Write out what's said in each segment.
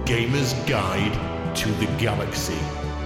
Gamer's Guide to the Galaxy.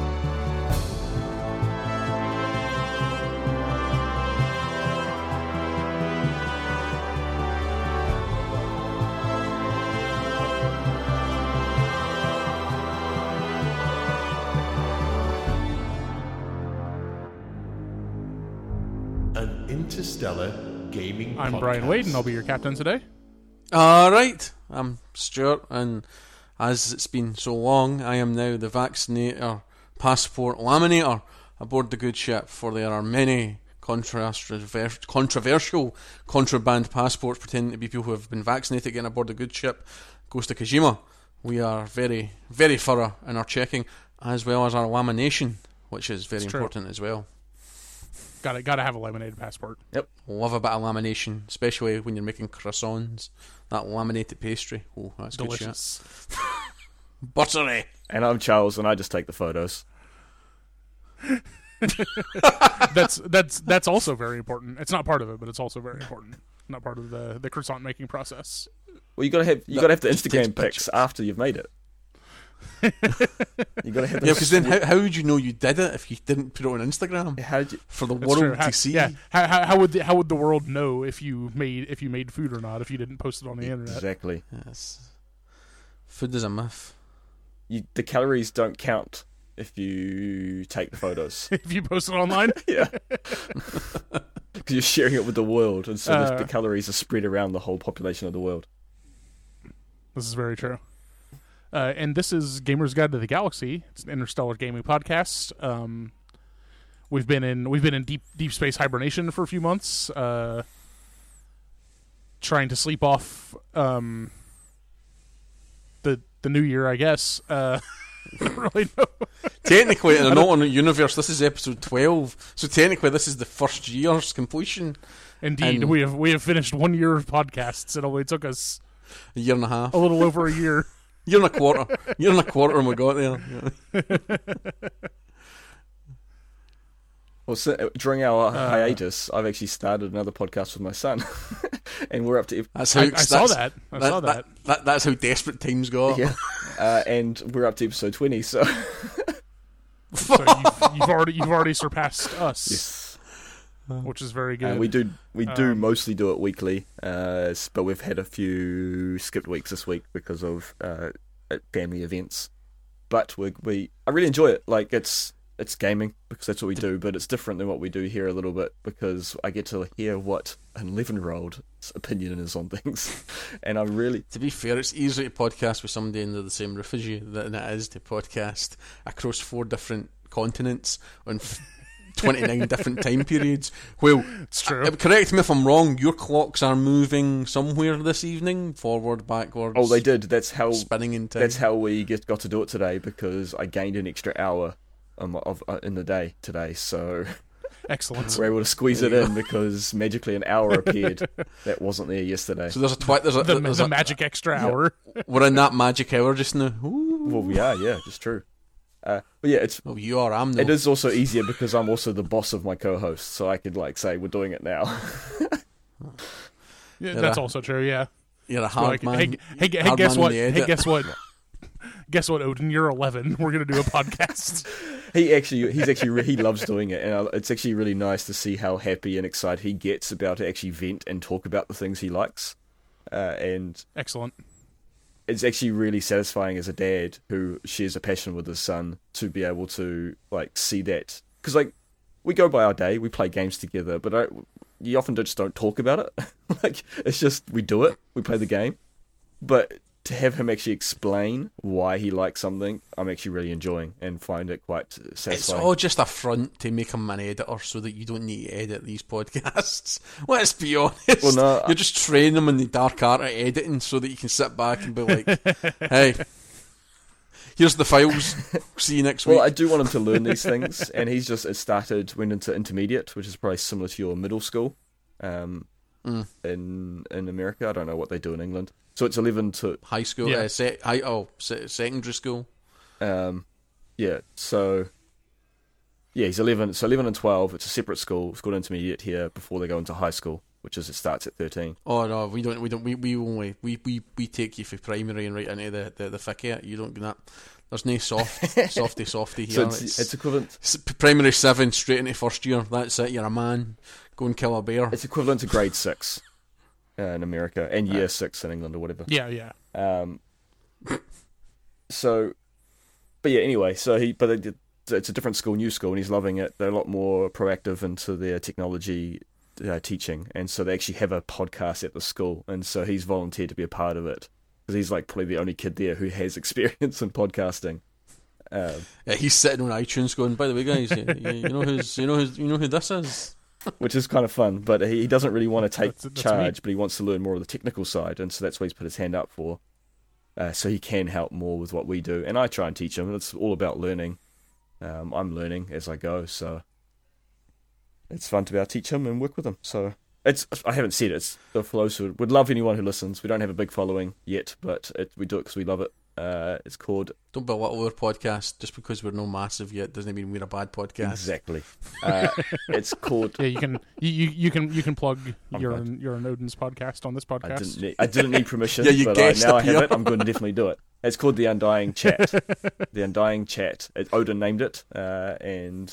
An interstellar gaming I'm podcast. Brian Wade, and I'll be your captain today. Alright, I'm Stuart, and as it's been so long, I am now the vaccinator passport laminator aboard the good ship, for there are many controversial contraband passports pretending to be people who have been vaccinated getting aboard the good ship. Ghost of Kojima. We are very, very thorough in our checking, as well as our lamination, which is very important as well. Got to have a laminated passport. Yep, love a bit of lamination, especially when you're making croissants. That laminated pastry, oh, that's Delicious. Good shit. Buttery. And I'm Charles, and I just take the photos. That's also very important. It's not part of it, but it's also very important. Not part of the croissant making process. Well, you gotta have the Instagram pics after you've made it. You gotta have. Yeah, because then how would you know you did it if you didn't put it on Instagram? How did you? For the That's world true. to see. Yeah. How would the world know if you made food or not if you didn't post it on the internet? Exactly. Yes. Food is a myth. The calories don't count if you take the photos. If you post it online. Yeah. Because you're sharing it with the world, and so the calories are spread around the whole population of the world. This is very true. And this is Gamer's Guide to the Galaxy. It's an interstellar gaming podcast. We've been in deep space hibernation for a few months, trying to sleep off the new year, I guess. I don't really know. Technically, in an alternate universe, this is episode 12. So technically, this is the first year's completion. Indeed, And we have finished 1 year of podcasts. It only took us a year and a half. a little over a year. Year and a quarter. Year and a quarter, and we got there. Well, so, during our hiatus, I've actually started another podcast with my son, and we're up to. That's how I saw that. I saw that. That's how desperate times got. Yeah, and we're up to episode 20. So, So you've already surpassed us, yes. which is very good. We do mostly do it weekly, but we've had a few skipped weeks this week because of family events. But I really enjoy it. Like it's gaming because that's what we do, but it's different than what we do here a little bit because I get to hear what an 11-year-old's opinion is on things, and I really. To be fair, it's easier to podcast with somebody under the same roof as you than it is to podcast across 4 different continents on 29 different time periods. Well, It's true. Correct me if I'm wrong, your clocks are moving somewhere this evening, forward, backwards. Oh, they did. That's how spinning in time. That's how we got to do it today because I gained an extra hour in the day today, so Excellent. we're able to squeeze it in because magically an hour appeared that wasn't there yesterday. So there's The magic extra hour. We're in that magic hour just now. Ooh. Well, we are, yeah, it's true. But yeah, Well, you are. I'm no. it is also easier because I'm also the boss of my co-host, so I could say we're doing it now. Yeah, that's also true. Yeah. You're a hard Like, man. hey, Hard guess man what? in the Hey, edit. guess what? Guess what, Odin? You're 11. We're gonna do a podcast. He loves doing it, and it's actually really nice to see how happy and excited he gets about to actually vent and talk about the things he likes. And Excellent. it's actually really satisfying as a dad who shares a passion with his son to be able to see that, because we go by our day, we play games together, but you often just don't talk about it. It's just we do it, we play the game, but to have him actually explain why he likes something, I'm actually really enjoying and find it quite satisfying. It's all just a front to make him an editor so that you don't need to edit these podcasts. Let's be honest. Well, no, You're just training them in the dark art of editing so that you can sit back and be like, hey, here's the files. See you next week. Well, I do want him to learn these things, and he's just went into intermediate, which is probably similar to your middle school in America. I don't know what they do in England. So it's 11 to... High school, Yeah. secondary school. Yeah, so... Yeah, he's 11. So 11 and 12, it's a separate school. It's called intermediate here before they go into high school. which is it starts at 13. Oh no, we don't. We take you for primary and right into the thicket. You don't get that. There's no softy here. So it's equivalent. Primary 7 straight into first year. That's it. You're a man. Go and kill a bear. It's equivalent to grade 6 in America and year 6 in England or whatever. Yeah. So, but yeah. Anyway, it's a different school, new school, and he's loving it. They're a lot more proactive into their technology teaching, and so they actually have a podcast at the school, and so he's volunteered to be a part of it because he's like probably the only kid there who has experience in podcasting. Yeah, he's sitting on iTunes going, by the way, guys, you know who this is, which is kind of fun. But he doesn't really want to take that's charge, me. but he wants to learn more of the technical side, and so that's what he's put his hand up for. So he can help more with what we do, and I try and teach him. It's all about learning. I'm learning as I go, so it's fun to be able to teach him and work with him. So I haven't said it. It's the flow. So would love anyone who listens. We don't have a big following yet, but we do it because we love it. It's called. Don't belittle our podcast just because we're no massive yet. Doesn't mean we're a bad podcast. Exactly. It's called. Yeah, you can plug your Odin's podcast on this podcast. I didn't need permission. Yeah, you but guessed now I up have here. it. I'm going to definitely do it. It's called The Undying Chat. The Undying Chat. Odin named it, and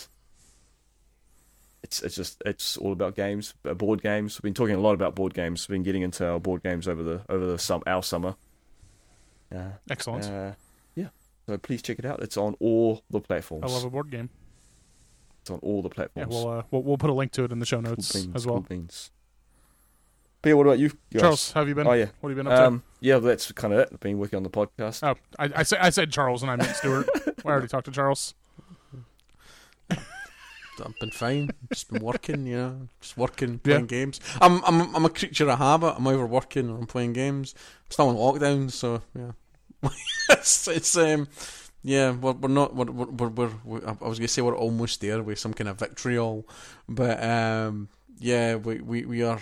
it's all about games, board games. We've been talking a lot about board games. We've been getting into our board games over our summer. Excellent. Yeah. So please check it out. It's on all the platforms. I love a board game. It's on all the Yeah, platforms. we'll put a link to it in the show notes as well. Cool beans. But yeah, what about you guys? Charles, how have you been? Oh yeah. What have you been up to? Yeah, that's kind of it. I've been working on the podcast. Oh, I said Charles and I meant Stuart. I already talked to Charles. I've been fine. Just been working, just working, playing games. I'm a creature of habit. I'm either working or I'm playing games. I'm still in lockdown, so yeah. We're not. I was gonna say we're almost there with some kind of vitriol, but we are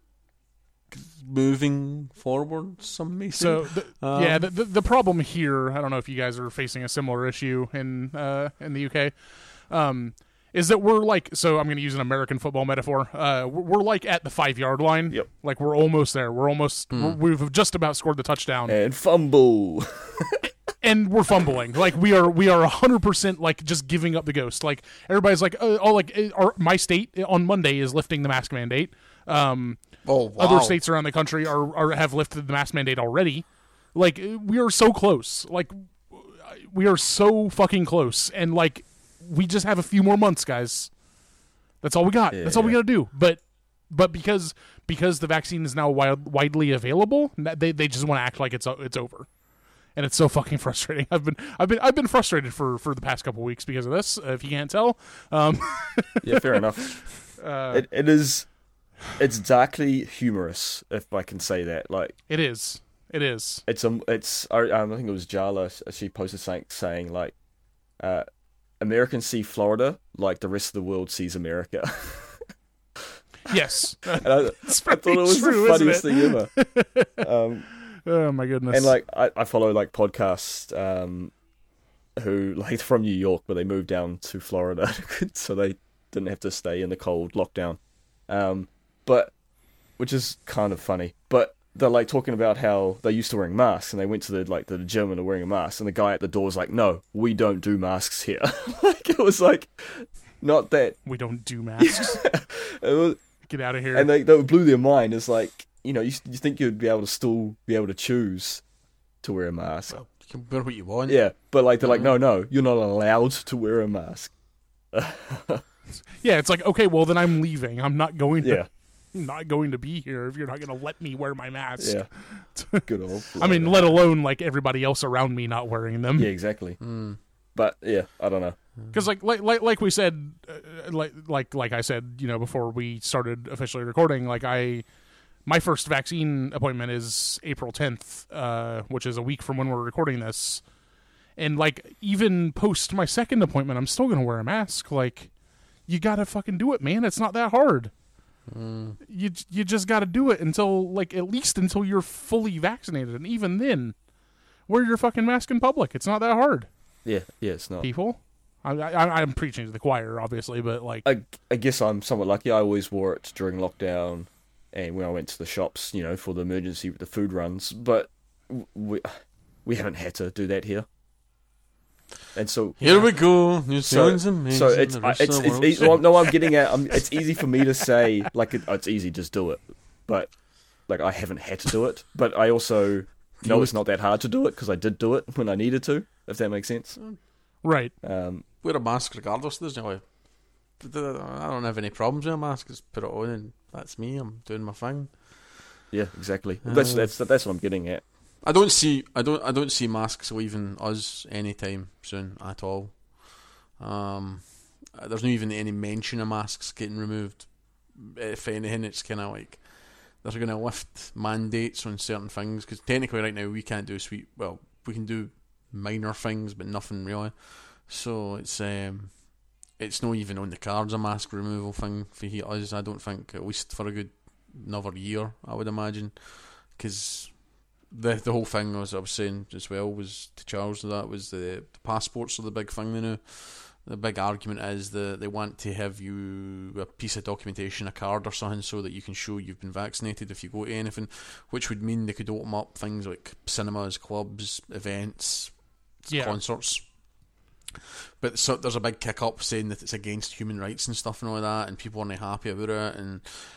moving forward. Some may say. So the problem here, I don't know if you guys are facing a similar issue in the UK. Is that we're like, so I'm going to use an American football metaphor. We're like at the 5-yard line. Yep. Like we're almost there. We've just about scored the touchdown. And fumble. And we're fumbling. Like we are 100% like just giving up the ghost. Like everybody's like, my state on Monday is lifting the mask mandate. Oh, wow. Other states around the country have lifted the mask mandate already. Like we are so close. Like we are so fucking close. And like, we just have a few more months, guys. That's all we got. That's all we got to do. But because the vaccine is now widely available, they just want to act like it's over, and it's so fucking frustrating. I've been frustrated for the past couple weeks because of this. If you can't tell, Yeah, fair enough. It's darkly humorous, if I can say that. Like it is. I think it was Jala. She posted something saying like. Americans see Florida like the rest of the world sees America. Yes. And I thought it was the funniest thing ever. Oh my goodness. And like I follow like podcasts who like from New York, but they moved down to Florida so they didn't have to stay in the cold lockdown. But which is kind of funny. But they're like talking about how they used to wearing masks and they went to the gym and they're wearing a mask and the guy at the door was like, "No, we don't do masks here." Like it was like not that we don't do masks. It was, get out of here. and they blew their mind. It's like, you think you'd be able to choose to wear a mask. Well, you can wear what you want. Yeah, but like they're like, no, you're not allowed to wear a mask. Yeah, it's like, okay, well then I'm leaving. I'm not going to. Yeah. Not going to be here if you're not going to let me wear my mask. Yeah, good old. I mean, let alone like everybody else around me not wearing them. Yeah, exactly. But yeah, I don't know. Because like we said, like I said, before we started officially recording, like my first vaccine appointment is April 10th, which is a week from when we're recording this, and like even post my second appointment, I'm still going to wear a mask. Like, you gotta fucking do it, man. It's not that hard. You just got to do it at least until you're fully vaccinated, and even then, wear your fucking mask in public. It's not that hard. Yeah, it's not. People, I'm preaching to the choir, obviously, but like, I guess I'm somewhat lucky. I always wore it during lockdown, and when I went to the shops, for the food runs. But we haven't had to do that here. And so here we go. New Zealand's amazing. So I'm getting at. It's easy for me to say, like, it's easy, just do it. But like, I haven't had to do it. But I also know it's not that hard to do it because I did do it when I needed to. If that makes sense. Right. Wear a mask regardless. There's no way. I don't have any problems with a mask. Just put it on, and that's me. I'm doing my thing. Yeah, exactly. That's what I'm getting at. I don't see masks leaving us anytime soon at all. There's not even any mention of masks getting removed. If anything, it's kind of like they're going to lift mandates on certain things, because technically right now we can't do we can do minor things, but nothing really. So it's not even on the cards, a mask removal thing for us. I don't think, at least for a good another year, I would imagine, because the whole thing, as I was saying as well, was to Charles, that was the passports are the big thing they know. The big argument is that they want to have you a piece of documentation, a card or something, so that you can show you've been vaccinated if you go to anything, which would mean they could open up things like cinemas, clubs, events, concerts. But so there's a big kick up saying that it's against human rights and stuff and all that, and people aren't happy about it, and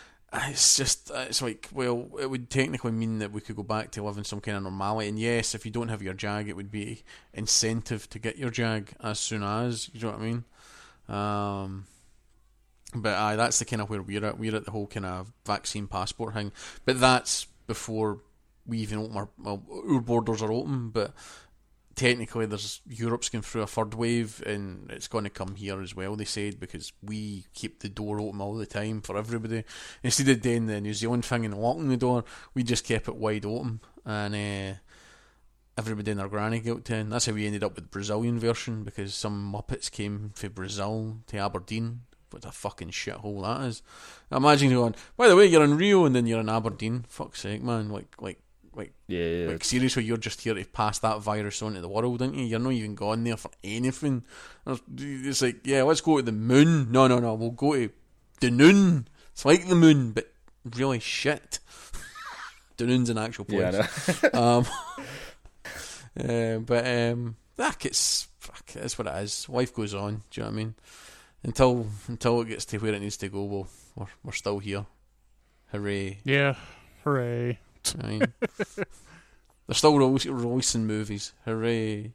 it's like, well, it would technically mean that we could go back to living some kind of normality. And yes, if you don't have your JAG, it would be incentive to get your JAG as soon as, you know what I mean? But that's the kind of where we're at. We're at the whole kind of vaccine passport thing. But that's before we even open our borders are open, but technically Europe's going through a third wave, and it's going to come here as well, they said, because we keep the door open all the time for everybody. Instead of doing the New Zealand thing and locking the door, we just kept it wide open, and everybody and their granny got to. And that's how we ended up with the Brazilian version, because some Muppets came from Brazil to Aberdeen. What a fucking shithole that is. Imagine going, by the way, you're in Rio and then you're in Aberdeen. Fuck's sake, man. Like, seriously, you're just here to pass that virus on to the world, aren't you? You're not even gone there for anything. It's like, yeah, let's go to the moon. No, we'll go to Dunoon. It's like the moon, but really shit. Dunoon's an actual place. Yeah, I know. It's what it is. Life goes on. Do you know what I mean? Until it gets to where it needs to go, we're still here. Hooray! Yeah, hooray! I mean, they're still releasing movies. Hooray!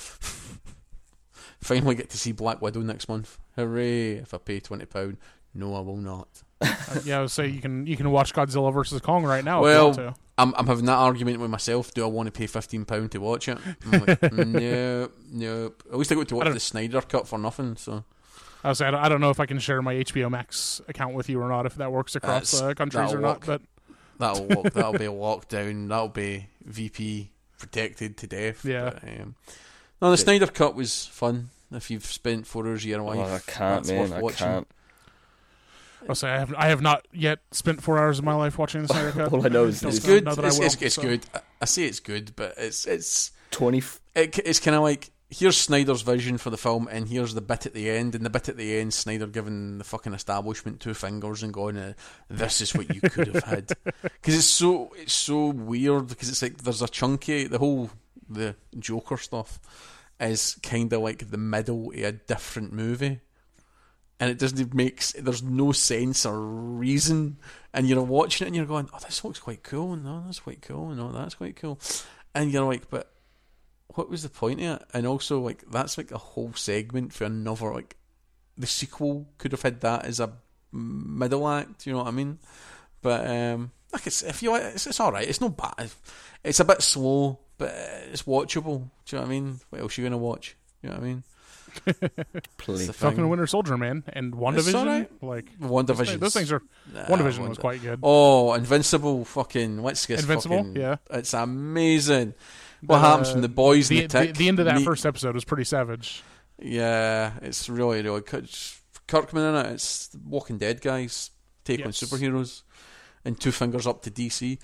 Finally get to see Black Widow next month. Hooray! If I pay £20, no, I will not. I would say you can watch Godzilla vs Kong right now. Well, if you want to. I'm having that argument with myself. Do I want to pay £15 to watch it? I'm like, no. At least I got to watch the Snyder Cut for nothing. So I was saying, I don't know if I can share my HBO Max account with you or not, if that works across countries or not. But that'll be locked down. That'll be VP protected to death. Yeah. But, no, the Snyder Cut was fun. If you've spent 4 hours of your life, I can't, man. I can't. I'll say I have not yet spent 4 hours of my life watching the Snyder Cut. All I know is it's good. It's good. I say it's good, but it's 20. It's kind of like, here's Snyder's vision for the film, and here's the bit at the end, and the bit at the end, Snyder giving the fucking establishment 2 fingers and going, "This is what you could have had," because it's so weird, because it's like there's a chunky, the Joker stuff is kind of like the middle of a different movie, and it doesn't there's no sense or reason, and you're watching it and you're going, "Oh, this looks quite cool," and "Oh, that's quite cool," and "Oh, that's quite cool," and you're like, but what was the point of it? And also, like, that's like a whole segment for another, like, the sequel could have had that as a middle act, you know what I mean? But like, it's all right. It's not bad. It's a bit slow, but it's watchable. Do you know what I mean? What else are you gonna watch? You know what I mean? Please. Fucking Winter Soldier, man, and WandaVision. Right. Like WandaVision. Those things are. WandaVision was quite good. Oh, Invincible, fucking let's get Invincible. Fucking, yeah, it's amazing. What happens when the boys the end of that meet? first episode was pretty savage. Yeah, it's really good. Kirkman in it. It's the Walking Dead guys take on superheroes, and 2 fingers up to DC.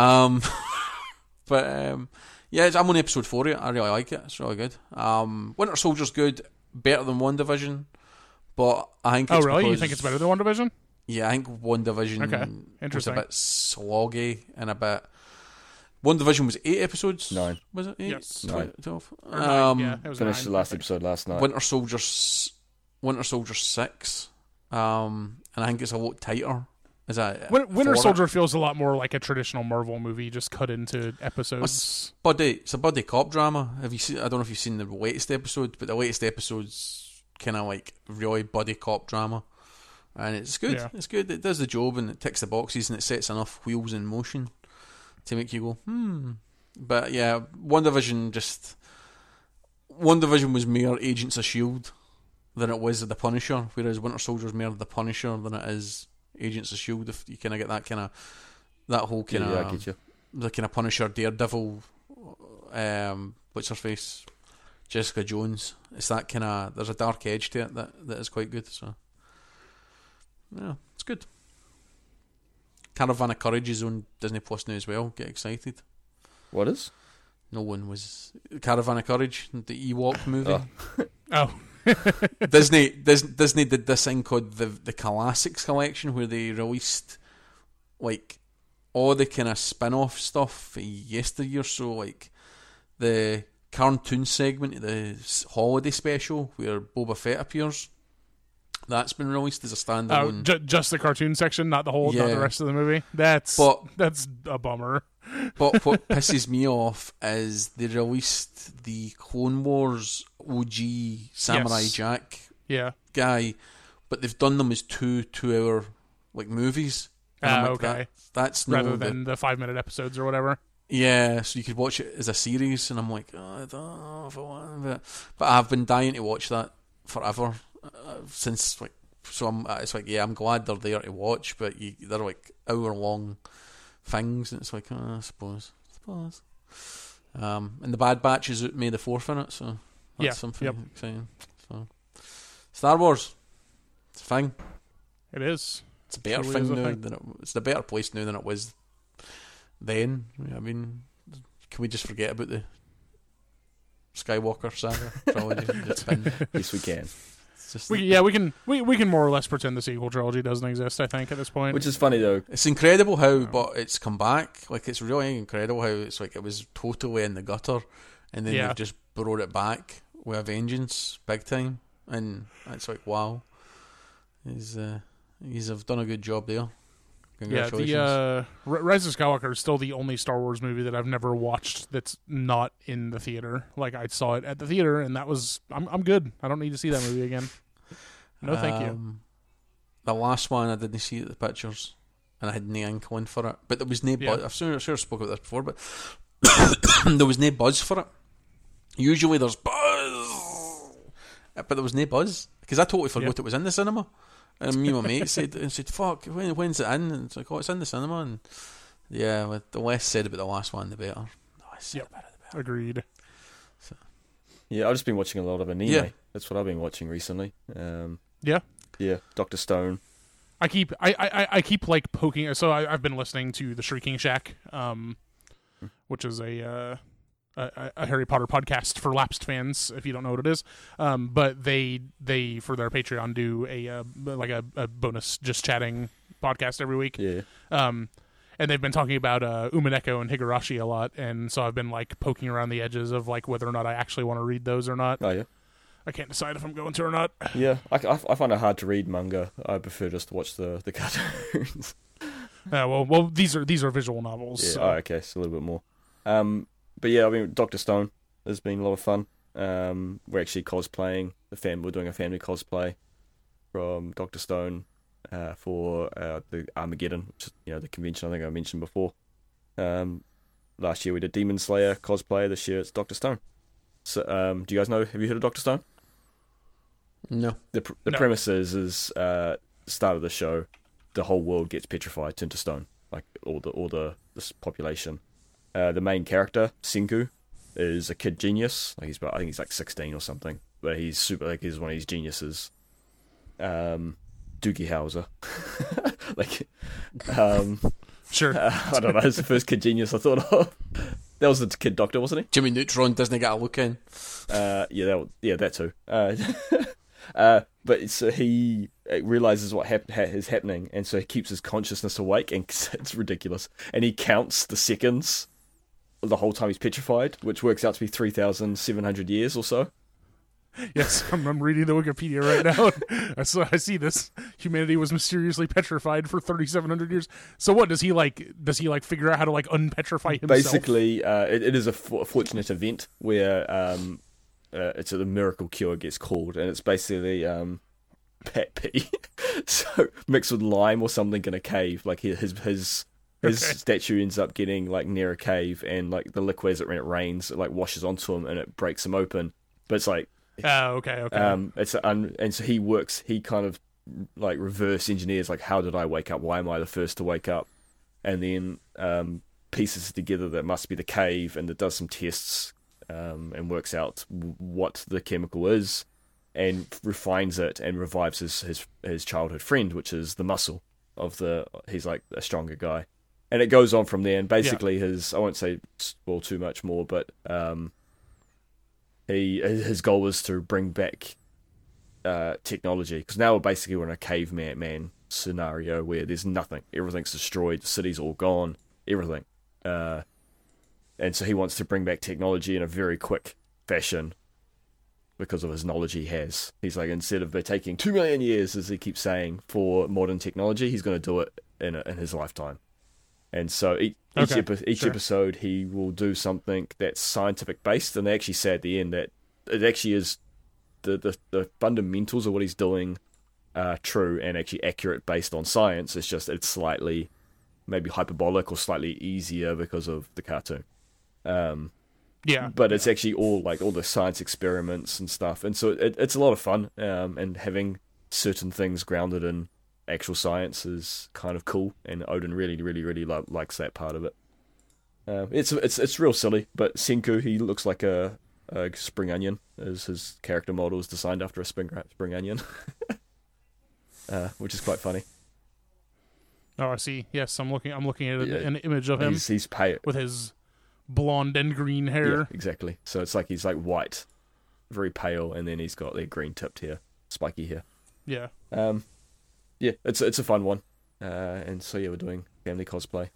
Yeah, I'm on episode 4 of it. I really like it. It's really good. Winter Soldier's good, better than WandaVision, but I think. Oh, really? You think it's better than WandaVision? Yeah, I think WandaVision Okay, was a interesting. bit sloggy and a bit. WandaVision was 8 episodes. 9. Was it 8? Yes. 12. Or nine, yeah, it was Finished 9, the I last think. episode last night. Winter Soldier 6. And I think it's a lot tighter. Is that Winter for Soldier it? feels a lot more like a traditional Marvel movie, just cut into episodes. It's a buddy cop drama. Have you seen? I don't know if you've seen the latest episode, but the latest episode's kind of like really buddy cop drama, and it's good. Yeah. It's good. It does the job and it ticks the boxes and it sets enough wheels in motion to make you go But yeah, WandaVision was more Agents of S.H.I.E.L.D. than it was the Punisher, whereas Winter Soldier's more the Punisher than it is Agents of S.H.I.E.L.D. If you kind of get that whole kind of I get you. the kind of Punisher, Daredevil, what's her face, Jessica Jones. It's that kind of, there's a dark edge to it that is quite good. So yeah, it's good. Caravan of Courage is on Disney Plus now as well. Get excited. What is? No one was Caravan of Courage, the Ewok movie. Oh, Disney did this thing called the Classics Collection, where they released like all the kind of spin-off stuff for yesteryear. So like the cartoon segment of the holiday special where Boba Fett appears, that's been released as a standalone. just the cartoon section, not the Yeah. rest of the movie. That's a bummer. But what pisses me off is they released the Clone Wars OG Samurai Yes. Jack Yeah. guy, but they've done them as 2-hour like movies. And I'm like, Okay. that's no Rather than the 5-minute episodes or whatever. yeah, so you could watch it as a series, and I'm like, I don't know if I want it. But I've been dying to watch that forever since like. So it's like, yeah, I'm glad they're there to watch, but they're like hour-long things, and it's like, I suppose. And the Bad Batch is May the 4th in it, so that's Yeah, something yep. exciting. So Star Wars, it's a thing. It is. It's a better Truly thing is a now thing. it's a better place now than it was then. I mean, can we just forget about the Skywalker saga trilogy? It's been, Yes, we can. it's just, We can more or less pretend the sequel trilogy doesn't exist, I think, at this point. Which is funny though. it's incredible how, but it's come back. Like, it's really incredible how it's like it was totally in the gutter, and then Yeah. they've just brought it back with a vengeance, big time. And it's like, wow, he's have done a good job there. Congratulations. Yeah, the Rise of Skywalker is still the only Star Wars movie that I've never watched that's not in the theater. Like, I saw it at the theater, and that was I'm good. I don't need to see that movie again. No, thank you. The last one I didn't see at the pictures, and I had no inkling for it. But there was no buzz. I'm sure I spoke about this before, but there was no buzz for it. Usually there's buzz, but there was no buzz because I totally forgot it was in the cinema. And me and my mate said, "Fuck, when's it in?" And it's like, "Oh, it's in the cinema." And yeah, the less said about the last one, the better. The less said about it, the better. Agreed. Yeah, I've just been watching a lot of anime. Yeah. That's what I've been watching recently. Yeah. Yeah, Dr. Stone. I keep like poking. So I've been listening to the Shrieking Shack, which is a Harry Potter podcast for lapsed fans, if you don't know what it is. But they for their Patreon do a bonus just chatting podcast every week. Yeah. And they've been talking about Umineko and Higurashi a lot, and so I've been like poking around the edges of like whether or not I actually want to read those or not. Oh, yeah. I can't decide if I'm going to or not. Yeah, I find it hard to read manga. I prefer just to watch the cartoons. Well, these are visual novels. Yeah, So. oh, okay, so a little bit more. But yeah, I mean, Dr. Stone has been a lot of fun. We're actually cosplaying. We're doing a family cosplay from Dr. Stone for the Armageddon, which is, the convention I think I mentioned before. Last year we did Demon Slayer cosplay. This year it's Dr. Stone. So, do you guys know? Have you heard of Dr. Stone? No. The No. premise is start of the show, the whole world gets petrified, turned to stone, like all this population. The main character, Senku, is a kid genius. Like I think he's like 16 or something, but he's super. Like he's one of these geniuses. Doogie Howser, Sure. I don't know. It's the first kid genius I thought of. That was the kid doctor, wasn't he? Jimmy Neutron doesn't get a look in. That too. But he realizes what is happening, and so he keeps his consciousness awake, and it's ridiculous. And he counts the seconds the whole time he's petrified, which works out to be 3,700 years or so. Yes, I'm reading the Wikipedia right now. I see this. Humanity was mysteriously petrified for 3,700 years. So what does he like? Does he like figure out how to like unpetrify himself? Basically, it is a fortunate event where it's a miracle cure gets called, and it's basically pet pee, so mixed with lime or something in a cave. Like his statue ends up getting like near a cave, and like the liquid as it rains, it like washes onto him and it breaks him open. But it's like. Okay. And so he kind of like reverse engineers, like, how did I wake up? Why am I the first to wake up? And then pieces together that must be the cave, and it does some tests and works out what the chemical is, and refines it and revives his childhood friend, which is the muscle of he's like a stronger guy. And it goes on from there, and basically I won't say spoil too much more, but his goal was to bring back technology, because now we're in a caveman scenario where there's nothing, everything's destroyed, the city's all gone, everything, and so he wants to bring back technology in a very quick fashion because of his knowledge he has. He's like, instead of it taking 2 million years, as he keeps saying, for modern technology, he's going to do it in his lifetime. And so each episode he will do something that's scientific based, and they actually say at the end that it actually is the fundamentals of what he's doing are true and actually accurate based on science. It's just it's slightly maybe hyperbolic or slightly easier because of the cartoon. But it's actually all the science experiments and stuff, and so it's a lot of fun. And having certain things grounded in actual science is kind of cool, and Odin really likes that part of it. It's real silly, but Senku, he looks like a spring onion, as his character model is designed after a spring onion, which is quite funny. Oh, I see. Yes, I'm looking at an image of him. He's pale with his blonde and green hair. Yeah, exactly. So it's like he's like white, very pale, and then he's got their green tipped hair, spiky hair. Yeah. Yeah, it's a fun one, and so we're doing family cosplay.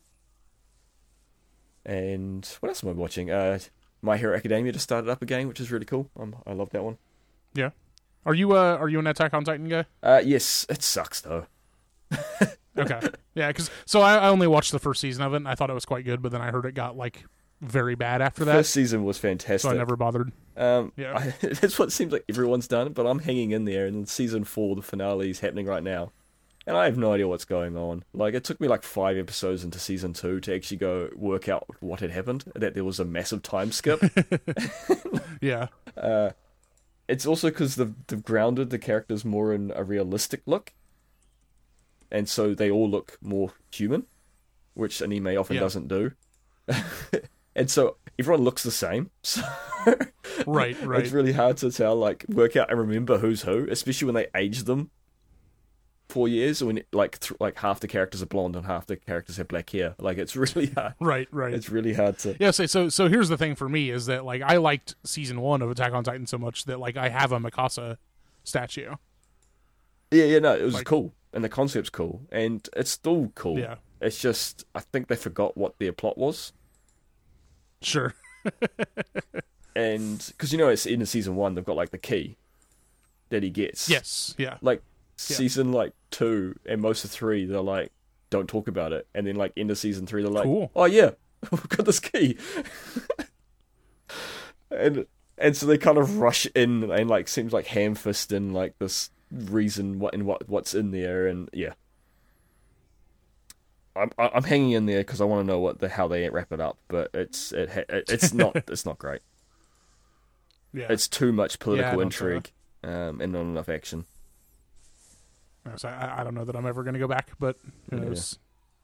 And what else am I watching? My Hero Academia just started up again, which is really cool. I love that one. Yeah, are you an Attack on Titan guy? Yes, it sucks though. Okay, yeah, because I only watched the first season of it, and I thought it was quite good, but then I heard it got like very bad after that. First season was fantastic, so I never bothered. That's what it seems like everyone's done, but I'm hanging in there, and in season 4, the finale is happening right now, and I have no idea what's going on. Like, it took me like 5 episodes into season 2 to actually go work out what had happened, that there was a massive time skip. Yeah. It's also because they've grounded the characters more in a realistic look, and so they all look more human, which anime often doesn't do. And so everyone looks the same. So right. It's really hard to tell, like, work out and remember who's who, especially when they age them 4 years, when like half the characters are blonde and half the characters have black hair. Like, it's really hard. Right. It's really hard to. Yeah. So here's the thing for me is that, like, I liked season 1 of Attack on Titan so much that, like, I have a Mikasa statue. Yeah. No, it was cool, and the concept's cool, and it's still cool. Yeah. It's just I think they forgot what their plot was. Sure. And because it's in season 1, they've got like the key that he gets. Yes. Yeah. Like season like 2 and most of 3, they're like, don't talk about it, and then like into season 3, they're like, cool. Oh yeah, we've got this key, and so they kind of rush in and like seems like ham-fist in like this reason what's in there, and yeah. I'm hanging in there because I want to know how they wrap it up, but it's not great. Yeah, it's too much political intrigue, and not enough action. So I don't know that I'm ever going to go back, but who knows?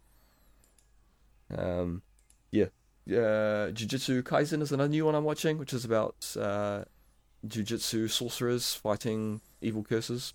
Jujutsu Kaisen is another new one I'm watching, which is about jujutsu sorcerers fighting evil curses.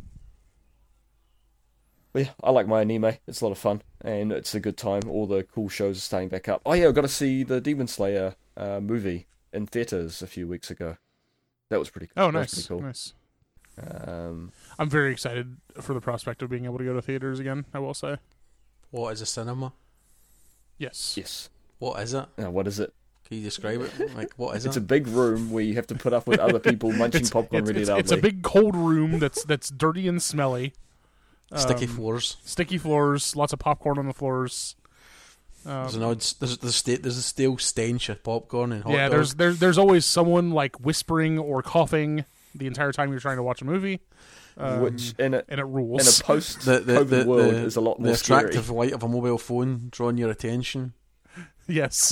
But yeah, I like my anime. It's a lot of fun, and it's a good time. All the cool shows are starting back up. Oh yeah, I got to see the Demon Slayer movie in theaters a few weeks ago. That was pretty cool. Oh, nice. Pretty cool. Nice. I'm very excited for the prospect of being able to go to theaters again, I will say. What is a cinema? Yes. Yes. What is it? What is it? Can you describe it? Like, what is It's it? a big room where you have to put up with other people munching popcorn really loudly. It's a big cold room that's dirty and smelly. Sticky floors. Sticky floors, lots of popcorn on the floors. There's a stale stench of popcorn and hot dog. there's always someone like whispering or coughing the entire time you're trying to watch a movie. Which and it rules. in a post-COVID world is a lot more the attractive scary. light of a mobile phone drawing your attention. Yes.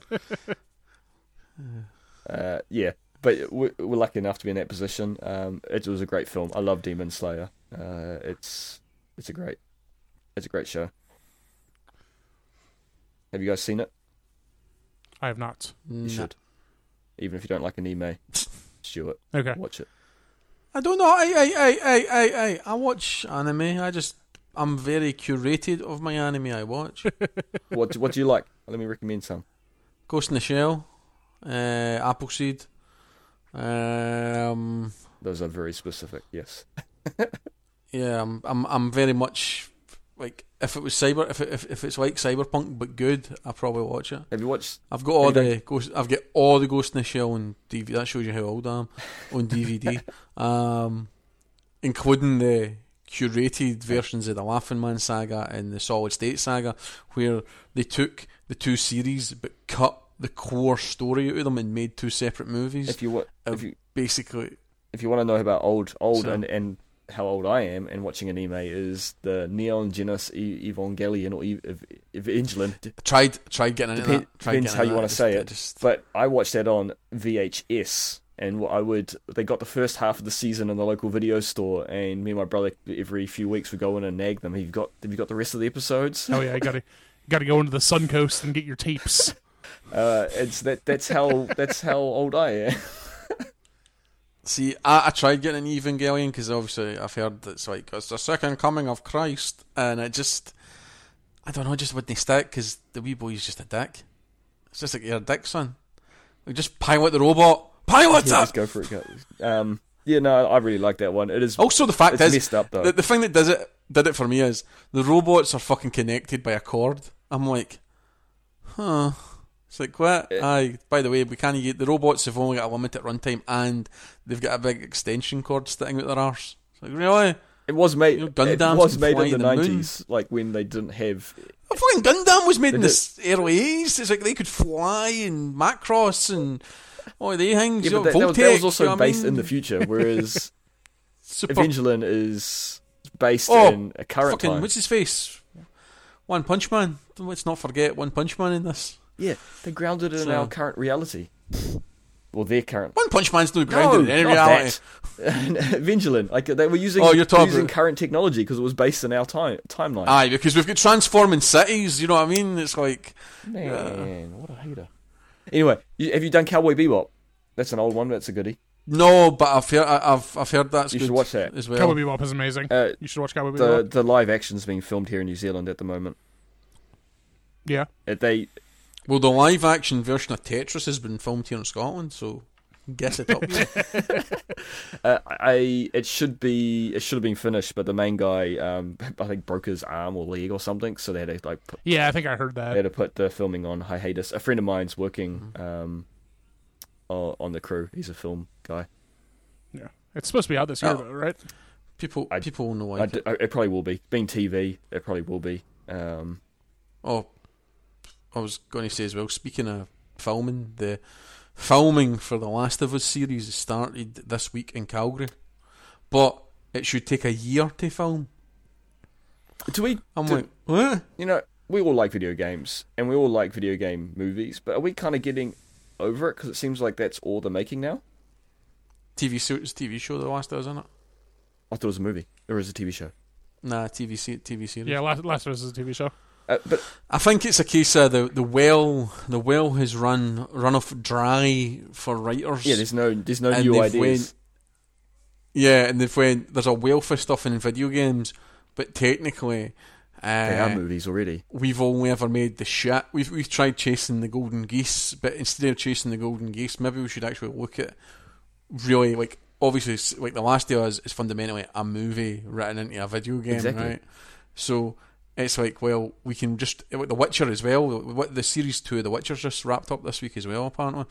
Yeah, but we're lucky enough to be in that position. It was a great film. I love Demon Slayer. It's a great show. Have you guys seen it? I have not. You should. Even if you don't like anime, just do it. Okay. Watch it. I don't know. I watch anime. I'm very curated of my anime I watch. What do you like? Let me recommend some. Ghost in the Shell, Appleseed. Those are very specific. Yes. Yeah, I'm very much like if it was if it's like Cyberpunk but good, I probably watch it. Have you watched? I've got all the Ghost in the Shell on DVD. That shows you how old I am on DVD, including the curated versions of the Laughing Man saga and the Solid State saga, where they took the two series but cut the core story out of them and made two separate movies. If you want to know about old and how old I am and watching anime is the Neon Genesis Evangelion or Evangelion. Tried getting into that. Depends how you want to say it. But I watched that on VHS, and they got the first half of the season in the local video store, and me and my brother every few weeks would go in and nag them. Have you got the rest of the episodes? Oh yeah, you gotta go into the Suncoast and get your tapes. That's how old I am. See, I tried getting an Evangelion because obviously I've heard that it's the second coming of Christ, and I don't know, just wouldn't stick because the wee boy's just a dick. It's just like you're a dick, son. Like, just pilot the robot. Pilot it! Just go for it, guys. Yeah, no, I really like that one. It is also the fact is messed up though. The thing that did it for me is the robots are fucking connected by a cord. I'm like, huh. It's like, what? By the way, the robots have only got a limited runtime and they've got a big extension cord sticking out their arse. It's like, really? It was made. Gundams It was made in the moon. 90s, like when they didn't have. A fucking Gundam was made in the early 80s. It's like they could fly and Macross and all the things. Yeah, but that was also based in the future, whereas Super. Evangelion is based in a current fucking, time. what's his face? One Punch Man. Let's not forget One Punch Man in this. Yeah, they're grounded in our current reality. Well, their current. One Punch Man's not grounded in any reality. Evangelion, like they were using current technology because it was based in our timeline. Aye, because we've got transforming cities. You know what I mean? It's like, man, what a hater. Anyway, have you done Cowboy Bebop? That's an old one. That's a goodie. No, but I've heard that's you good. should watch that as well. Cowboy Bebop is amazing. You should watch Cowboy Bebop. The live action's being filmed here in New Zealand at the moment. Yeah. Well, the live action version of Tetris has been filmed here in Scotland, so guess it up. It should have been finished, but the main guy, I think, broke his arm or leg or something, so they had to yeah, I think I heard that. They had to put the filming on hiatus. A friend of mine's working on the crew. He's a film guy. Yeah, it's supposed to be out this year, though, right? People know why. It probably will be. Being TV, it probably will be. I was going to say as well, speaking of filming, the filming for the Last of Us series started this week in Calgary, but it should take a year to film. Like, what? You know, we all like video games, and we all like video game movies, but are we kind of getting over it? Because it seems like that's all they're making now. TV show, The Last of Us, isn't it? I thought it was a movie. Or is it a TV show? Nah, TV series. Yeah, Last of Us is a TV show. But I think it's a case of the well has run off dry for writers. Yeah, there's no new ideas. And there's a wealth of stuff in video games, but technically, they are movies already. We've only ever made the shit. We've tried chasing the golden geese, but instead of chasing the golden geese, maybe we should actually look at really like obviously, like The Last of Us is fundamentally a movie written into a video game, Exactly. right? So it's like, well, we can just like The Witcher as well. What the series 2 of The Witcher's just wrapped up this week as well, apparently.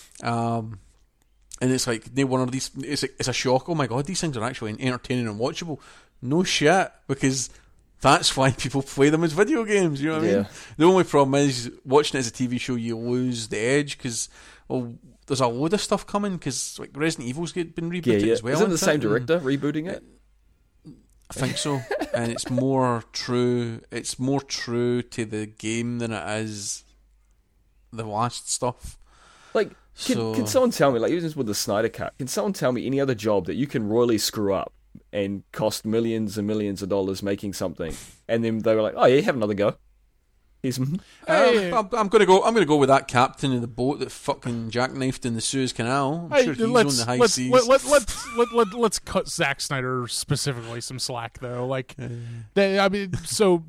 And it's like one of these. It's a shock. Oh my god, these things are actually entertaining and watchable. No shit, because that's why people play them as video games. You know what I mean? The only problem is watching it as a TV show, you lose the edge because there's a load of stuff coming. Because like Resident Evil's been rebooted as well. Is it the same director rebooting it? I think so, and it's more true. It's more true to the game than it is the last stuff. Like, can someone tell me, like, even with the Snyder Cut, can someone tell me any other job that you can royally screw up and cost millions and millions of dollars making something, and then they were like, "Oh yeah, have another go." Here's I'm gonna go with that captain of the boat that fucking jackknifed in the Suez Canal. I'm sure he's on the high seas. Let's cut Zack Snyder specifically some slack though. Like, for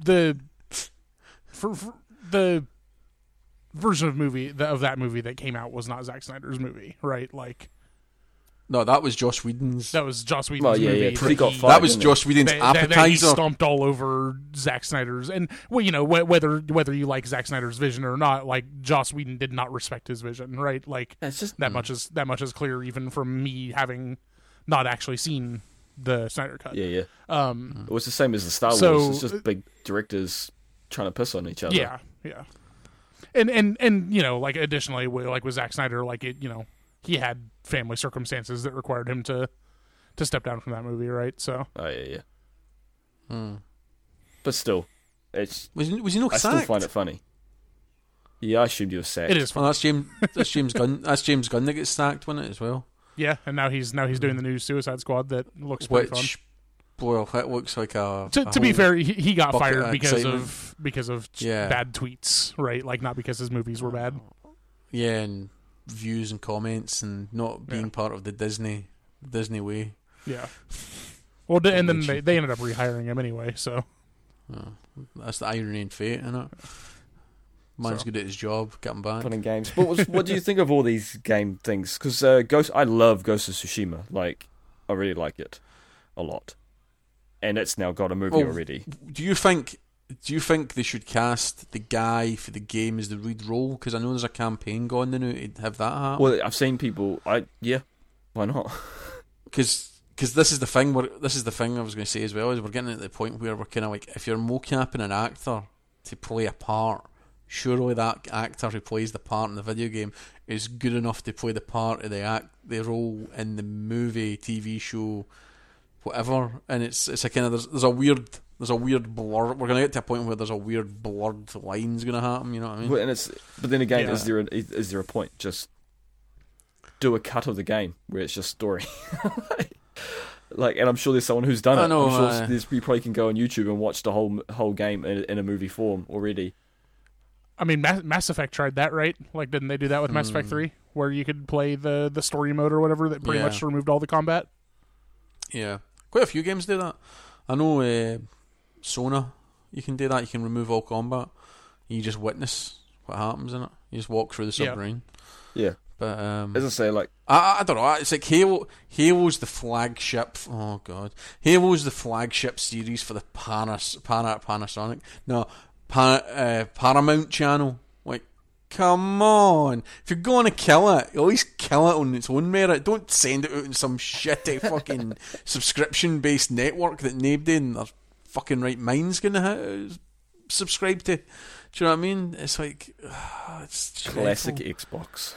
the version of that movie that came out was not Zack Snyder's movie, right? Like, no, that was Joss Whedon's. That was Joss Whedon's well, yeah, movie. Yeah, he got fired, that was Joss Whedon's appetizer. That he stomped all over Zack Snyder's, and well, you know, whether you like Zack Snyder's vision or not, like Joss Whedon did not respect his vision, right? Like, it's just that much is clear, even from me having not actually seen the Snyder Cut. Yeah. It was the same as the Star Wars. It's just big directors trying to piss on each other. Yeah. And you know, like, additionally, like with Zack Snyder, like, it, you know, he had family circumstances that required him to step down from that movie, right? So. Oh yeah. But still, it's was he not I sacked? still find it funny. Yeah, I assumed he was sacked. It is funny. Well, that's James Gunn. That's James Gunn that gets sacked, wasn't it, as well? Yeah, and now he's doing the new Suicide Squad that looks pretty fun. Well, that looks like a. To be fair, he got fired because of Yeah. bad tweets, right? Like, not because his movies were bad. Yeah, and views and comments and not being part of the Disney way. Yeah. Well, and then they ended up rehiring him anyway. So. That's the irony and fate, isn't it? Man's good at his job. Get him back. Fun and games. But what do you think of all these game things? Because I love Ghost of Tsushima. Like, I really like it a lot, and it's now got a movie already. Do you think they should cast the guy for the game as the lead role? Because I know there's a campaign going now to have that happen. Well, I've seen people. Why not? Because this is the thing. This is the thing I was going to say as well. Is we're getting at the point where we're kind of like, if you're mocapping an actor to play a part, surely that actor who plays the part in the video game is good enough to play the part of the role in the movie, TV show, whatever. And it's a kind of there's a weird blur. We're going to get to a point where there's a weird blurred line's going to happen. You know what I mean? Well, but then again, is there a point? Just do a cut of the game where it's just story. Like, and I'm sure there's someone who's done it. I know, I'm sure you probably can go on YouTube and watch the whole game in a movie form already. I mean, Mass Effect tried that, right? Like, didn't they do that with Mass Effect 3? Where you could play the story mode or whatever that pretty much removed all the combat? Yeah. Quite a few games do that. I know Sona, you can do that. You can remove all combat. You just witness what happens in it. You just walk through the submarine. Yeah. But as I say, like, I don't know. It's like Halo's the flagship. Oh god, Halo's the flagship series for the Panasonic. No, Paramount Channel. Like, come on! If you're going to kill it, at least kill it on its own merit. Don't send it out on some shitty fucking subscription-based network that nobody in their fucking right mind's gonna subscribe to. Do you know what I mean? It's like it's classic dreadful. Xbox.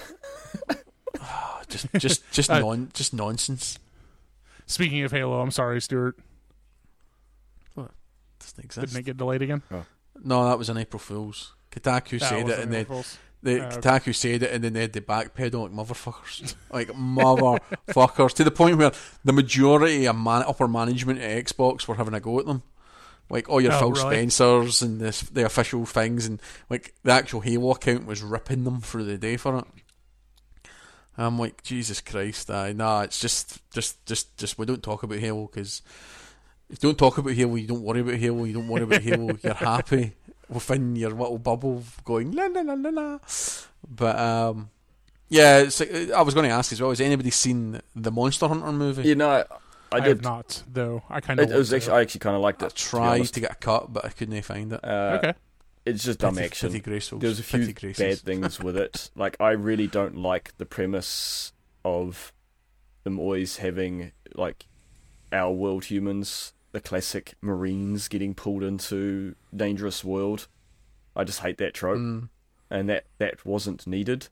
Just nonsense. Speaking of Halo, I'm sorry, Stuart. What? Doesn't exist. Didn't it get delayed again? Oh. No, that was an April Fool's. Kotaku said it, and then Kotaku said it, and then they had to backpedal like motherfuckers, like motherfuckers, to the point where the majority of upper management at Xbox were having a go at them. Like all your Phil Spencers and the official things, and like the actual Halo account was ripping them through the day for it. I'm like, Jesus Christ, it's just we don't talk about Halo, because if you don't talk about Halo, you don't worry about Halo, you don't worry about Halo, you're happy within your little bubble going la la la la la. But Yeah, I was going to ask as well. Has anybody seen the Monster Hunter movie? You know, I did have not, though. I kind of. I actually kind of liked it. I tried to get a cut, but I couldn't find it. Okay. It's just dumb action. There's a few bad things with it. Like, I really don't like the premise of them always having, like, our world humans, the classic Marines, getting pulled into dangerous world. I just hate that trope. And that wasn't needed.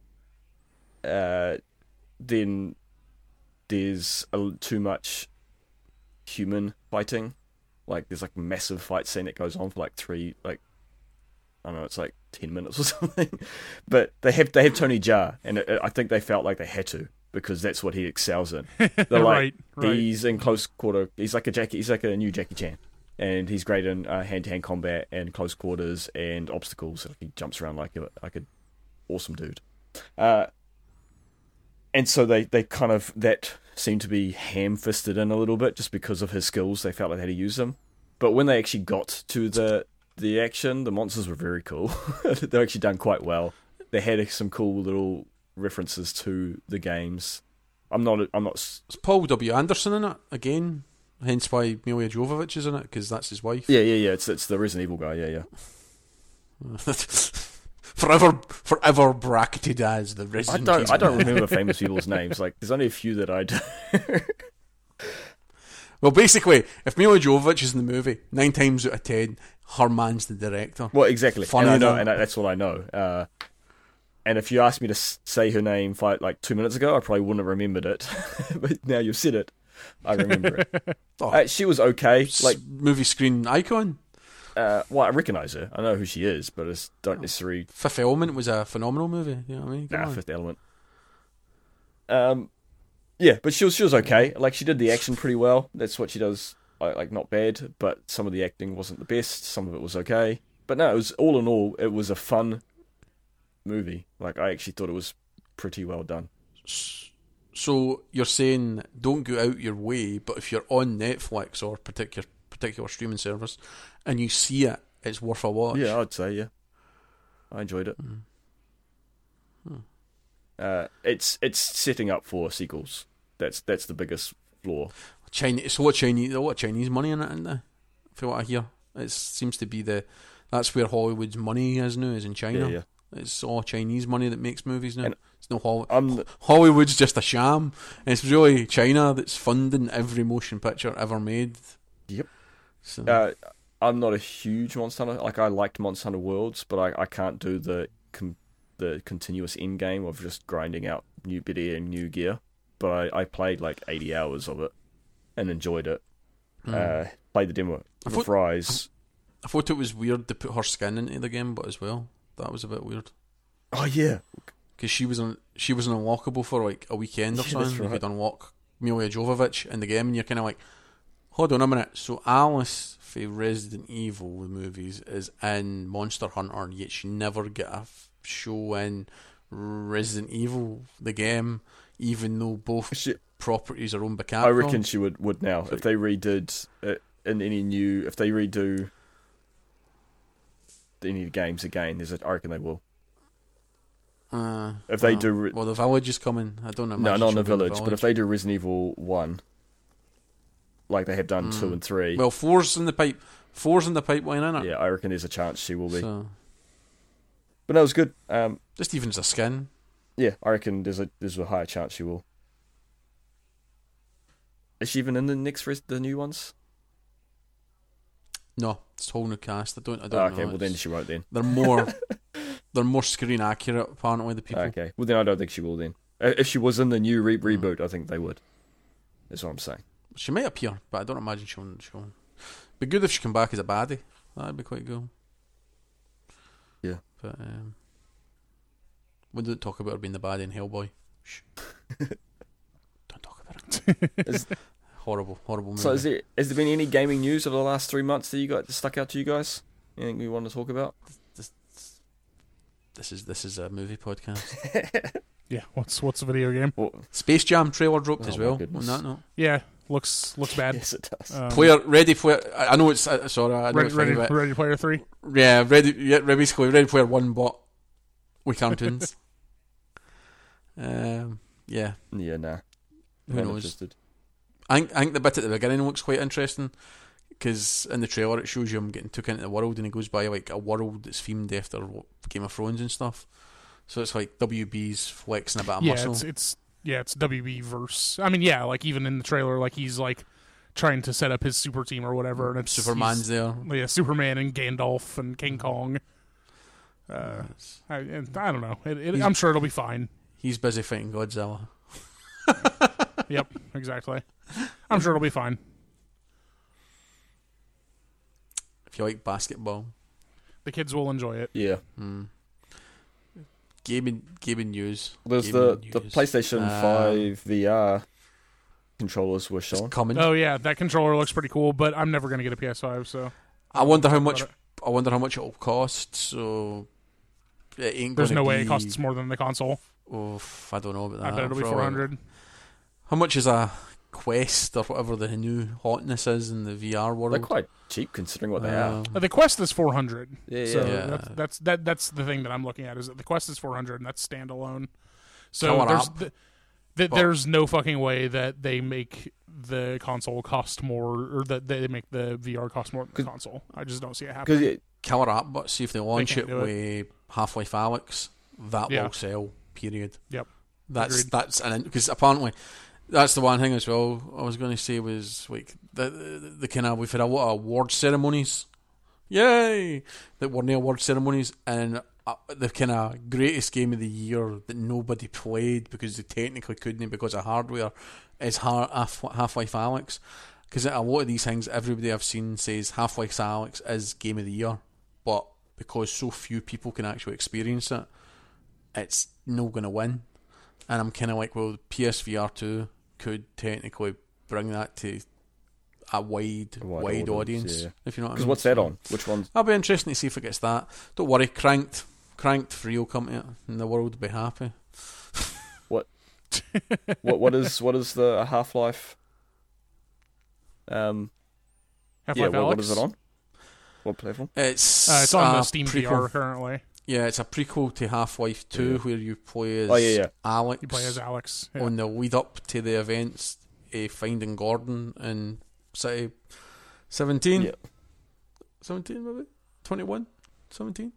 Then there's too much human fighting. Like, there's like a massive fight scene that goes on for like I don't know, it's like 10 minutes or something. But they have Tony Jaa, and I think they felt like they had to, because that's what he excels in. They're like, right. He's in close quarter. He's like a new Jackie Chan, and he's great in hand-to-hand combat and close quarters and obstacles. He jumps around like an awesome dude. And so they kind of, that seemed to be ham-fisted in a little bit just because of his skills. They felt like they had to use them. But when they actually got to the action, the monsters were very cool. They're actually done quite well. They had some cool little references to the games. I'm not. It's Paul W. Anderson in it again, hence why Milla Jovovich is in it, because that's his wife. Yeah. It's the Resident Evil guy. Yeah. forever bracketed as the Resident Evil. I don't remember famous people's names. Like, there's only a few that I do. Well, basically, if Milla Jovovich is in the movie, 9 times out of 10, her man's the director. Well, exactly. Funny, and that's what I know. And if you asked me to say her name like 2 minutes ago, I probably wouldn't have remembered it. But now you've said it, I remember it. She was okay. Like, movie screen icon. Well, I recognise her. I know who she is, but I don't necessarily. Fifth Element was a phenomenal movie. You know what I mean? Come on. Fifth Element. Yeah, but she was okay. Like, she did the action pretty well. That's what she does. Like, not bad, but some of the acting wasn't the best. Some of it was okay. But no, it was, all in all, it was a fun movie. Like, I actually thought it was pretty well done. So you're saying don't go out your way, but if you're on Netflix or particular streaming service and you see it, it's worth a watch. Yeah, I'd say, yeah. I enjoyed it. It's setting up for sequels. That's the biggest flaw. What Chinese money in it, isn't there? For what I hear, it seems to be that's where Hollywood's money is now, is in China. Yeah. It's all Chinese money that makes movies now. And it's no Hollywood's just a sham. And it's really China that's funding every motion picture ever made. Yep. So. I'm not a huge Monster Hunter. Like, I liked Monster Hunter Worlds, but I can't do the continuous end game of just grinding out new biddy and new gear. But I played like 80 hours of it and enjoyed it. Played the demo with Fries. I thought it was weird to put her skin into the game, but as well, that was a bit weird. Oh yeah, because she was unlockable for like a weekend or something. Right. You could unlock Milla Jovovich in the game, and you're kind of like, hold on a minute. So Alice for Resident Evil the movies is in Monster Hunter, yet she never get a show in Resident Evil the game, even though both properties are owned by Capcom. I reckon she would now if they redid in any new. If they redo any games again, I reckon they will. If they do, well, the Village is coming. I don't know. No, not in the village. But if they do Resident Evil 1, like they have done 2 and 3, well, 4's in the pipe. 4's in the pipeline, isn't it? Yeah, I reckon there's a chance she will be. So. But no, it was good. Just even as a skin. Yeah, I reckon there's a higher chance she will. Is she even in the the new ones? No, it's a whole new cast. I don't know. Okay, well then she won't then. They're more screen accurate, apparently, the people. Okay, well then I don't think she will then. If she was in the new reboot, I think they would. That's what I'm saying. She may appear, but I don't imagine she'll. Be good if she come back as a baddie. That'd be quite cool. Yeah, but we don't talk about her being the baddie in Hellboy. Shh. Don't talk about it. Horrible movie. So has there been any gaming news over the last 3 months that stuck out to you guys? Anything we want to talk about? This is a movie podcast. Yeah, what's the video game? Space Jam trailer dropped as well. On that note. Yeah, looks bad. Yes, it does. Ready Player. I know it's sorry. I know Ready Player 3. Yeah, basically Ready Player 1, but with cartoons. Yeah, nah. who Not knows? interested. I think the bit at the beginning looks quite interesting because in the trailer it shows you him getting took into the world and he goes by like a world that's themed after Game of Thrones and stuff. So it's like WB's flexing a bit of muscle. It's WB verse. I mean, yeah, like even in the trailer, like he's like trying to set up his super team or whatever, and it's Superman's there. Yeah, Superman and Gandalf and King Kong. I don't know. I'm sure it'll be fine. He's busy fighting Godzilla. Yep, exactly. I'm sure it'll be fine. If you like basketball, The kids will enjoy it. Yeah. Gaming news. There's Gaming the news. PlayStation 5 VR controllers were It's shown. coming. Oh yeah, that controller looks pretty cool, but I'm never gonna get a PS5, so I wonder how about much. it. I wonder how much it'll cost. So it ain't. There's gonna no way it be- costs more than the console. I don't know about that. I bet it'll be Probably. 400. How much is a Quest or whatever the new hotness is in the VR world? They're quite cheap considering what they are. The Quest is 400. Yeah, So yeah. that's the thing that I'm looking at is that the Quest is 400 and that's standalone. So Power there's up. there's no fucking way that they make the console cost more or that they make the VR cost more than the console. I just don't see it happening. Because Killer app, but see if they launch can't it do with Half-Life Alyx, that Yeah. will sell. Period. Yep. That's Agreed. because apparently that's the one thing as well. I was going to say was like the kind of we've had a lot of award ceremonies, yay! That were no award ceremonies, and the kind of greatest game of the year that nobody played because they technically couldn't because of hardware is Half-Life Alyx. Because a lot of these things, everybody I've seen says Half-Life Alyx is game of the year, but because so few people can actually experience it, it's not going to win. And I'm kind of like, well, PSVR 2 could technically bring that to a wide audience, yeah. if you know what I Because mean. what's that on? Which one's? That'll be interesting to see if it gets that. Don't worry, Cranked 3 will come to it, and the world will be happy. What is the Half-Life? Half-Life Yeah, Alyx? what is it on? What platform? It's on a the Steam prequel. VR currently. Yeah, it's a prequel to Half-Life 2 Yeah. where you play as Alex. You play as Alex. Yeah. On the lead up to the events, Finding Gordon in City 17. Yeah. 17 maybe? 21? 17?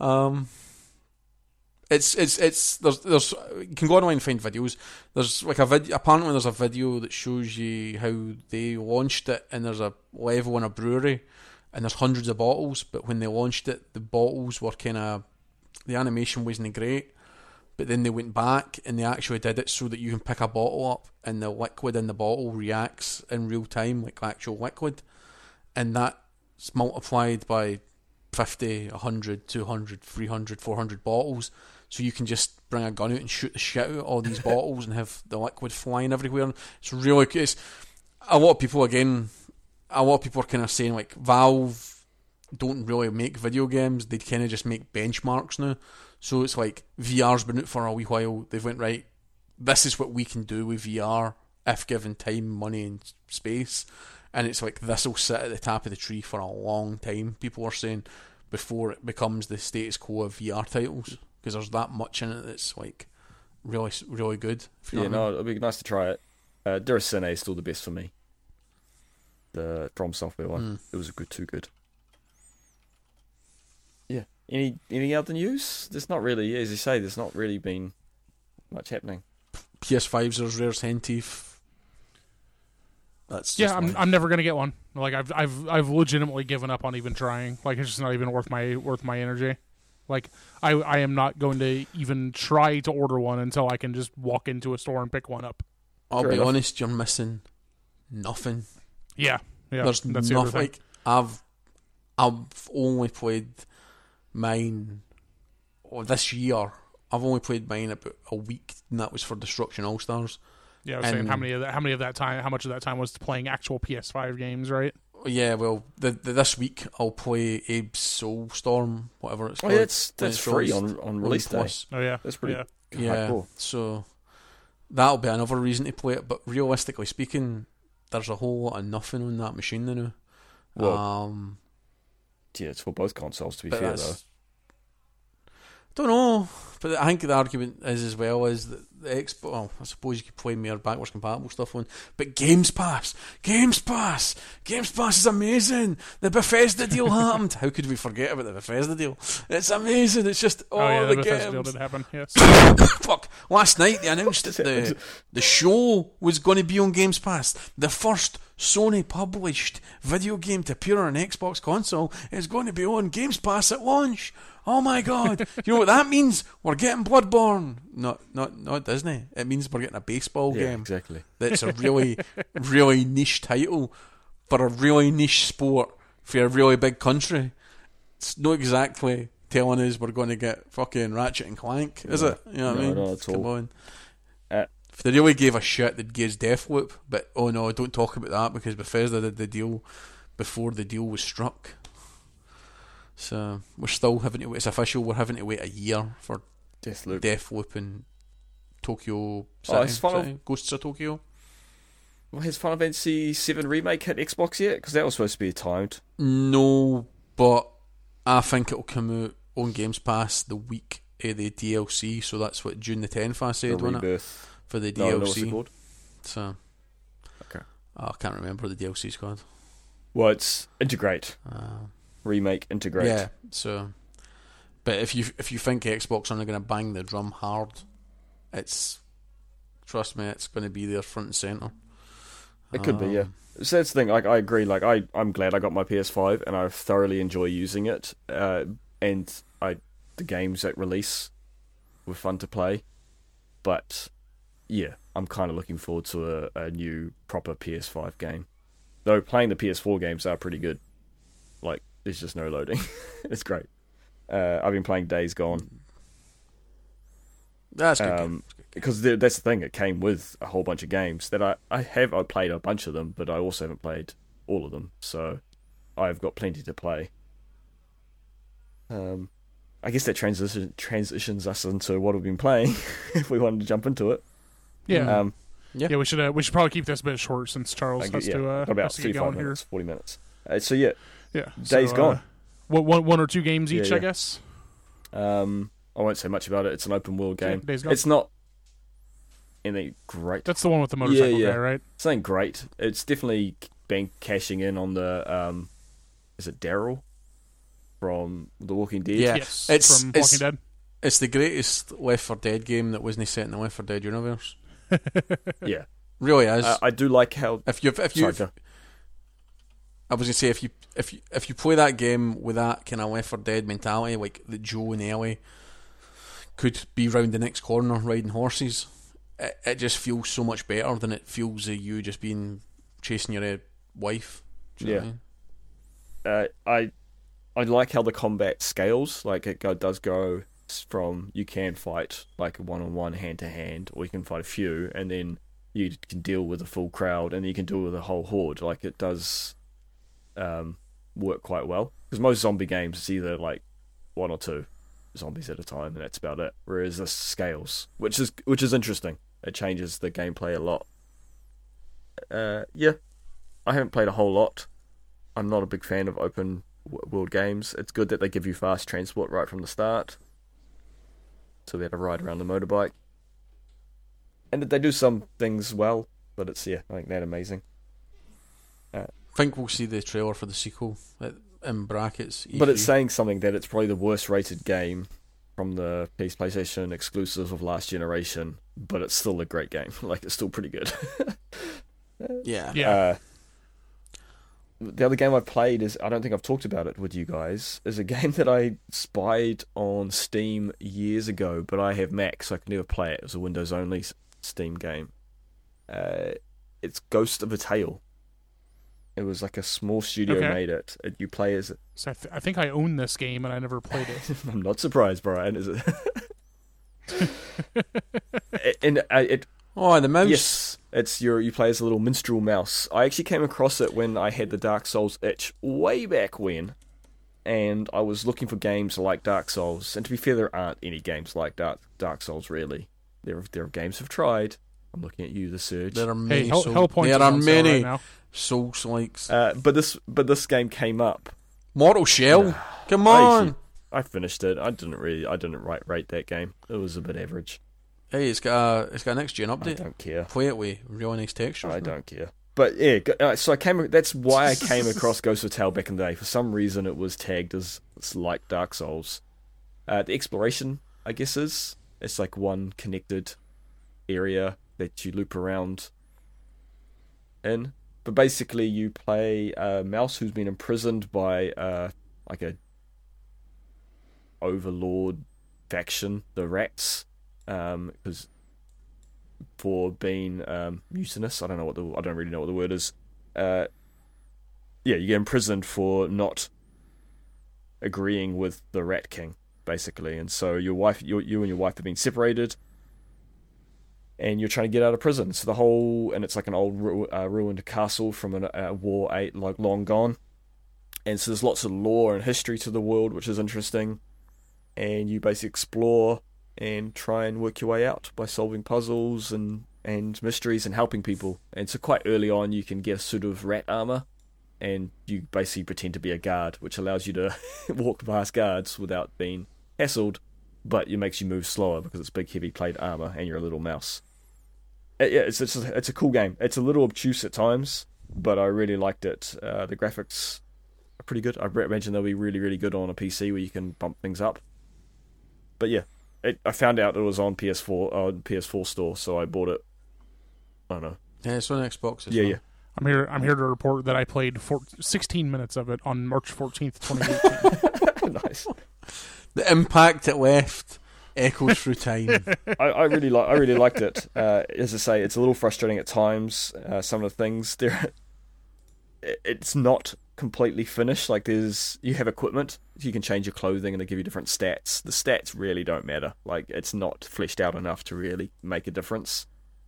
It's there's you can go online and find videos. There's like a video. Apparently, there's a video that shows you how they launched it, and there's a level in a brewery, and there's hundreds of bottles. But when they launched it, the bottles were kind of the animation wasn't great. But then they went back and they actually did it so that you can pick a bottle up and the liquid in the bottle reacts in real time, like actual liquid, and that's multiplied by 50, 100, 200, 300, 400 bottles. So you can just bring a gun out and shoot the shit out of all these bottles and have the liquid flying everywhere. It's really good. It's, a lot of people are kind of saying like Valve don't really make video games. They kind of just make benchmarks now. So it's like VR's been out for a wee while. They've went, right, this is what we can do with VR if given time, money and space. And it's like this will sit at the top of the tree for a long time, people are saying, before it becomes the status quo of VR titles. Because there's that much in it that's like really, really good. If you know Yeah, what I mean. no, it'd be nice to try it. Duracine is still the best for me. The From Software one. It was too good. Yeah. Any other news? There's not really, as you say, there's not really been much happening. PS5's there's Rare's Henteeth. That's just Yeah, life. I'm never gonna get one. Like I've legitimately given up on even trying. Like it's just not even worth my energy. Like I am not going to even try to order one until I can just walk into a store and pick one up. I'll Fair be enough. honest, you're missing nothing. Yeah. There's that's the other nothing. thing. Like I've only played mine this year. I've only played mine about a week, and that was for Destruction All Stars. Yeah, I was saying And- how much of that time was playing actual PS5 games, right? Yeah, well, this week I'll play Abe's Soulstorm, whatever it's Oh called. yeah, that's when it free shows on release day. Plus. Oh yeah. That's pretty Yeah. Yeah, hardcore. so that'll be another reason to play it. But realistically speaking, there's a whole lot of nothing on that machine now. Well, yeah, it's for both consoles, to be but fair, though. that's- don't know, but I think the argument is as well is that the Xbox. Well, I suppose you could play more backwards compatible stuff on, but Games Pass is amazing. The Bethesda deal happened. How could we forget about the Bethesda deal? It's amazing. It's just the the Bethesda deal games. did happen. Yes. Fuck! Last night they announced that the show was going to be on Games Pass. The first Sony published video game to appear on an Xbox console is going to be on Games Pass at launch. Oh my god! You know what that means? We're getting Bloodborne. Not Disney. It means we're getting a baseball game. Exactly. That's a really, really niche title for a really niche sport for a really big country. It's not exactly telling us we're going to get fucking Ratchet and Clank, is it? You know what I mean? Not at all. Come on. If they really gave a shit, they'd give us Deathloop. But oh no, don't talk about that because Bethesda did the deal before the deal was struck. So we're still having to wait. It's official. We're having to wait a year for Deathloop and Tokyo City, Ghosts of Tokyo. Well, has Final Fantasy VII Remake hit Xbox yet? Because that was supposed to be timed. No, but I think it'll come out on Games Pass the week of the DLC. So that's what June the 10th I said, wasn't it? For the DLC. what's it called? So Okay. I can't remember the DLC's called. Well, it's Integrate. Remake Integrate. Yeah. So, but if you think Xbox are only going to bang the drum hard, trust me, it's going to be there front and center. It could be, yeah. So that's the thing. Like, I agree. Like, I'm glad I got my PS5 and I thoroughly enjoy using it. And the games at release were fun to play. But yeah, I'm kind of looking forward to a new proper PS5 game. Though playing the PS4 games are pretty good. Like, there's just no loading. It's great. I've been playing Days Gone. That's good. Because that's the thing. It came with a whole bunch of games that I played a bunch of them, but I also haven't played all of them. So I've got plenty to play. I guess that transitions us into what we've been playing. If we wanted to jump into it. Yeah. We should probably keep this a bit short since Charles has to about get going 35 minutes, here. 40 minutes. So yeah. Yeah. Days Gone. One or two games each, I guess. I won't say much about it. It's an open world game. Days Gone. It's not anything great. That's the one with the motorcycle guy, right? It's nothing great. It's definitely been cashing in on the is it Daryl from The Walking Dead? Yeah. Yes, It's from Walking Dead. It's the greatest Left 4 Dead game that wasn't set in the Left 4 Dead universe. Yeah. Really is. I do like how if you I was gonna say if you play that game with that kind of Left 4 Dead mentality, like that Joe and Ellie could be round the next corner riding horses, it just feels so much better than it feels of you just being chasing your wife. Do you know what I mean? I like how the combat scales. Like it does go from you can fight like one-on-one, hand-to-hand, or you can fight a few, and then you can deal with a full crowd, and you can deal with a whole horde. Like it does work quite well, because most zombie games it's either like one or two zombies at a time, and that's about it. Whereas this scales, which is interesting. It changes the gameplay a lot. Yeah, I haven't played a whole lot. I'm not a big fan of open world games. It's good that they give you fast transport right from the start, so we had to ride around the motorbike, and that they do some things well, but it's I think that amazing. I think we'll see the trailer for the sequel in brackets. E3. But it's saying something that it's probably the worst rated game from the PlayStation exclusive of last generation, but it's still a great game. Like it's still pretty good. Yeah. The other game I played is, I don't think I've talked about it with you guys, is a game that I spied on Steam years ago, but I have Mac, so I could never play it. It was a Windows only Steam game. It's Ghost of a Tale. It was like a small studio made it. You play as... So I think I own this game and I never played it. I'm not surprised, Brian, is it? The mouse. Yes, it's you play as a little minstrel mouse. I actually came across it when I had the Dark Souls itch way back when, and I was looking for games like Dark Souls. And to be fair, there aren't any games like Dark Souls really. There are games have tried. I'm looking at you, The Surge. There are many. Hellpoint there are many right Souls likes. But this game came up. Mortal Shell. Come on. I finished it. I didn't rate that game. It was a bit average. Hey, it's got a next gen I update. don't care. Play it with really nice textures. I don't care. But yeah, so that's why I came across Ghost of Tale back in the day. For some reason, it was tagged as it's like Dark Souls. The exploration, I guess, it's like one connected area that you loop around in. But basically, you play a mouse who's been imprisoned by like a overlord faction, the Rats, because for being mutinous. I don't really know what the word is. Yeah, you get imprisoned for not agreeing with the Rat King, basically. And so you and your wife have been separated, and you're trying to get out of prison. So and it's like an old ruined castle from a war like long gone. And so there's lots of lore and history to the world, which is interesting. And you basically explore and try and work your way out by solving puzzles and mysteries and helping people. And so quite early on, you can get a suit of rat armor, and you basically pretend to be a guard, which allows you to walk past guards without being hassled, but it makes you move slower because it's big, heavy plate armor, and you're a little mouse. Yeah, it's a cool game. It's a little obtuse at times, but I really liked it. The graphics are pretty good. I imagine they'll be really, really good on a PC where you can bump things up. But yeah, I found out it was on PS4 store, so I bought it. I don't know. Yeah, it's on Xbox as Yeah, well. yeah. I'm here to report that I played 16 minutes of it on March 14th, 2018. Nice. The impact it left echoes through time. I really liked it. As I say, it's a little frustrating at times. Some of the things there, it's not completely finished. Like you have equipment, you can change your clothing, and they give you different stats. The stats really don't matter. Like it's not fleshed out enough to really make a difference.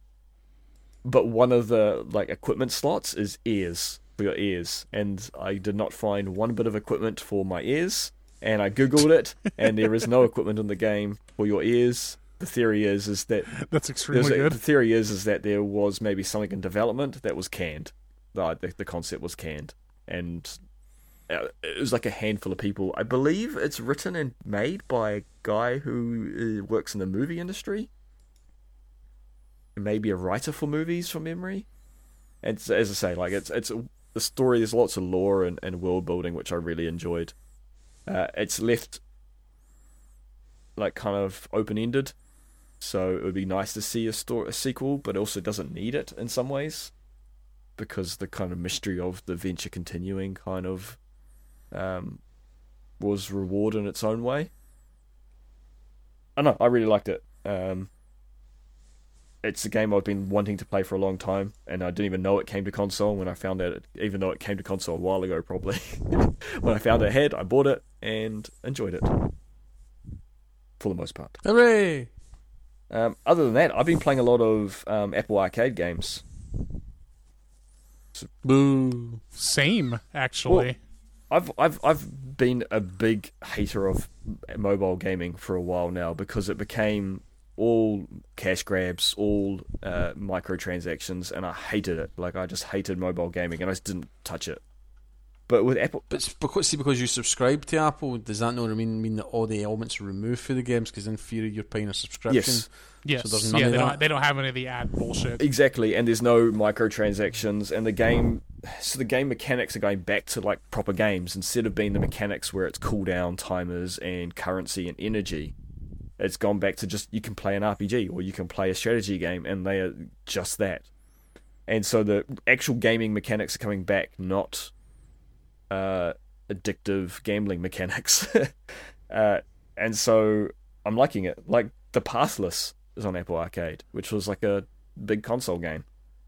But one of the equipment slots is ears for your ears, and I did not find one bit of equipment for my ears. And I googled it, and there is no equipment in the game for your ears. The theory is that that's extremely good. The theory is that there was maybe something in development that was canned. The concept was canned, and it was like a handful of people. I believe it's written and made by a guy who works in the movie industry, maybe a writer for movies from memory. And as I say, it's the story. There's lots of lore and world building, which I really enjoyed. It's left kind of open-ended, so it would be nice to see a sequel, but it also doesn't need it in some ways, because the kind of mystery of the venture continuing kind of was reward in its own way. I know, I really liked it. It's a game I've been wanting to play for a long time, and I didn't even know it came to console when I found out, even though it came to console a while ago, probably. When I found it ahead, I bought it and enjoyed it. For the most part. Hooray! Other than that, I've been playing a lot of Apple Arcade games. Boo. Same, actually. Well, I've been a big hater of mobile gaming for a while now, because it became all cash grabs, all microtransactions, and I hated it. I just hated mobile gaming, and I just didn't touch it. But with Apple... But because you subscribe to Apple, does that not mean that all the elements are removed for the games? Because in theory, you're paying a subscription. Yes. Yes. So there's none of that. They don't have any of the ad bullshit. Exactly, and there's no microtransactions, and the game mechanics are going back to proper games, instead of being the mechanics where it's cooldown timers and currency and energy. It's gone back to just, you can play an RPG or you can play a strategy game, and they are just that. And so the actual gaming mechanics are coming back, not addictive gambling mechanics. And so I'm liking it. The Pathless is on Apple Arcade, which was a big console game.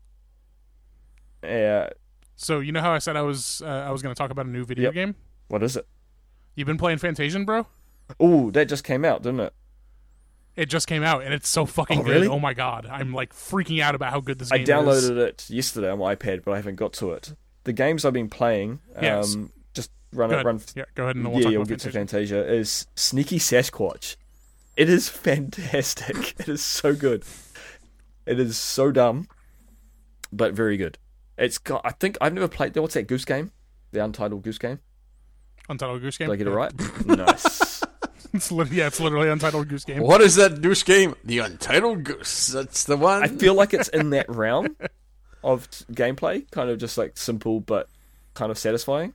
So you know how I said I was going to talk about a new video game? What is it? You've been playing Fantasian, bro? Oh, that just came out, didn't it? It just came out, and it's so fucking good. Really? Oh my god. I'm freaking out about how good this game I is. downloaded it yesterday on my iPad, but I haven't got to it. The games I've been playing, Yes. just run. Yeah, go ahead and we'll talk you'll about get to Fantasia. Fantasia, is Sneaky Sasquatch. It is fantastic. It is so good. It is so dumb, but very good. It's got, I think I've never played, what's that Goose Game? The Untitled Goose Game? Untitled Goose Game? Did I get it right? Nice. It's literally Untitled Goose Game. What is that goose game? The Untitled Goose. That's the one. I feel like it's in that realm of gameplay, kind of just like simple but kind of satisfying.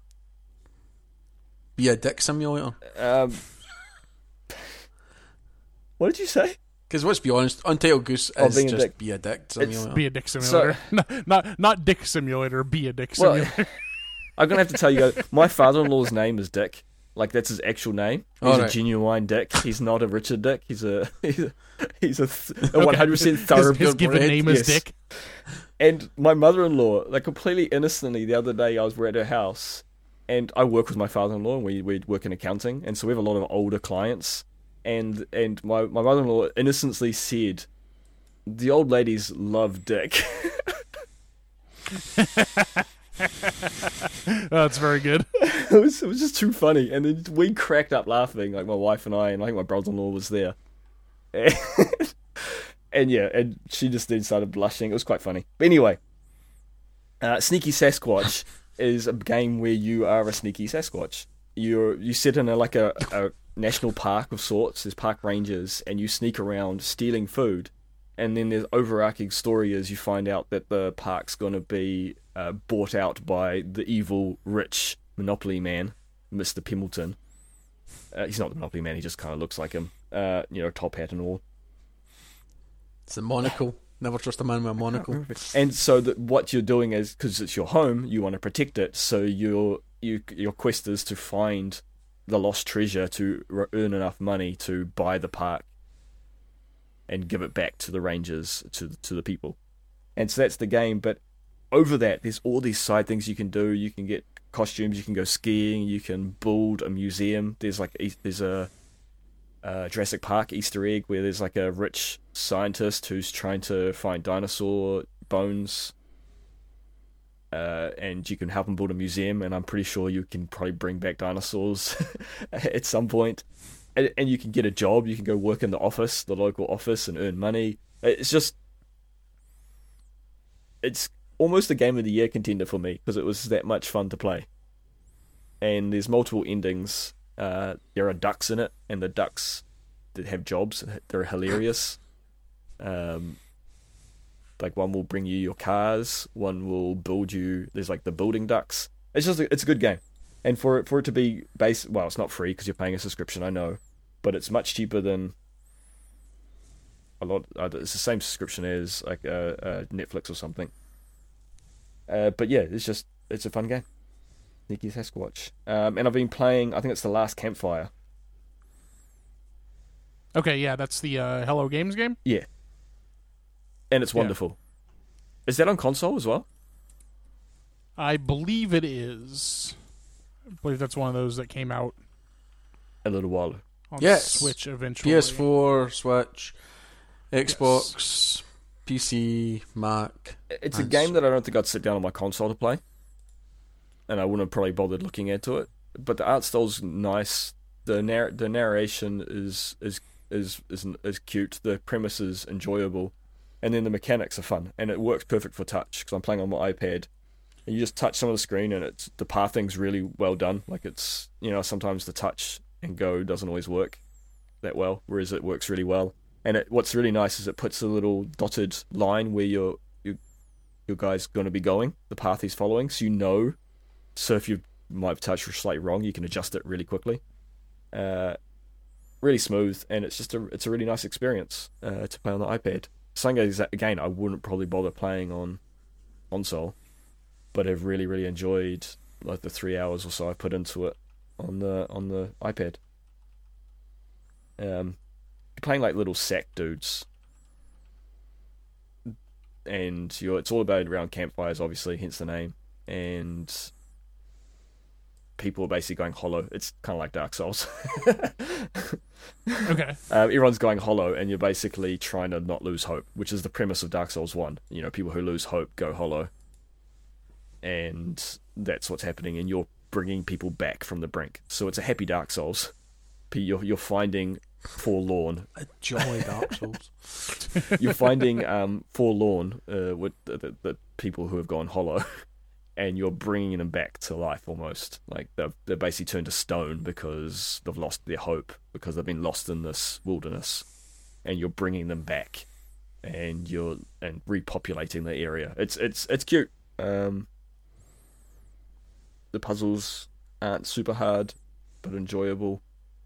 Be a dick simulator. What did you say? Because let's be honest, Untitled Goose is being a just dick. be a dick simulator. Be a dick simulator. Not Dick Simulator. Be a dick Well, simulator. I'm gonna have to tell you guys, my father-in-law's name is Dick. Like, that's his actual name. He's a genuine Dick. He's not a Richard Dick. He's a 100% thoroughbred. His given name is Yes. Dick. And my mother-in-law, like, completely innocently, the other day I was at her house, and I work with my father-in-law, and we work in accounting, and so we have a lot of older clients. And my mother-in-law innocently said, "The old ladies love Dick." That's very good. It was just too funny, and then we cracked up laughing, like my wife and I think my brother-in-law was there, and she just then started blushing. It was quite funny. But anyway, Sneaky Sasquatch is a game where you are a sneaky Sasquatch. You sit in a national park of sorts. There's park rangers, and you sneak around stealing food. And then the overarching story is you find out that the park's going to be bought out by the evil, rich Monopoly man, Mr. Pimbleton. He's not the Monopoly man, he just kind of looks like him. Top hat and all. It's a monocle. Never trust a man with a monocle. And so what you're doing is, because it's your home, you want to protect it, so your quest is to find the lost treasure to earn enough money to buy the park and give it back to the rangers, to the people. And so that's the game. But over that, there's all these side things you can do. You can get costumes, you can go skiing, you can build a museum. There's a Jurassic Park Easter egg where there's like a rich scientist who's trying to find dinosaur bones, and you can help him build a museum, and I'm pretty sure you can probably bring back dinosaurs at some point. And you can get a job, you can go work in the local office, and earn money. It's almost a Game of the Year contender for me, because it was that much fun to play. And there's multiple endings. There are ducks in it, and the ducks that have jobs, they're hilarious. Like, one will bring you your cars, one will build you, there's like the building ducks. It's a good game. And for it to be based, well, it's not free because you're paying a subscription, I know, but it's much cheaper than a lot. It's the same subscription as like Netflix or something. But yeah, it's a fun game. Sneaky Sasquatch. And I've been playing, I think it's The Last Campfire. Okay, yeah, that's the Hello Games game? Yeah. And it's wonderful. Yeah. Is that on console as well? I believe it is. I believe that's one of those that came out a little while on yes. Switch eventually. PS4, Switch, Xbox, PC, Mac. It's a game that I don't think I'd sit down on my console to play, and I wouldn't have probably bothered looking into it. But the art style's nice. The narration is cute. The premise is enjoyable, and then the mechanics are fun, and it works perfect for touch because I'm playing on my iPad. And you just touch some of the screen, and the pathing's really well done. Like, it's, sometimes the touch and go doesn't always work that well, whereas it works really well. And what's really nice is it puts a little dotted line where your guy's going to be going, the path he's following, so So if you might have touched slightly wrong, you can adjust it really quickly. Really smooth, and it's a really nice experience to play on the iPad. Some games, again, I wouldn't probably bother playing on console, but I've really, really enjoyed like the 3 hours or so I put into it on the iPad. You're playing like little sack dudes, and it's all about around campfires, obviously, hence the name. And people are basically going hollow. It's kind of like Dark Souls. Okay. Everyone's going hollow, and you're basically trying to not lose hope, which is the premise of Dark Souls 1. People who lose hope go hollow. And that's what's happening, and you're bringing people back from the brink. So it's a happy Dark Souls. You're finding forlorn. A jolly Dark Souls. You're finding forlorn with the people who have gone hollow, and you're bringing them back to life almost. Like they're basically turned to stone because they've lost their hope, because they've been lost in this wilderness, and you're bringing them back, and you're repopulating the area. It's cute. The puzzles aren't super hard, but enjoyable.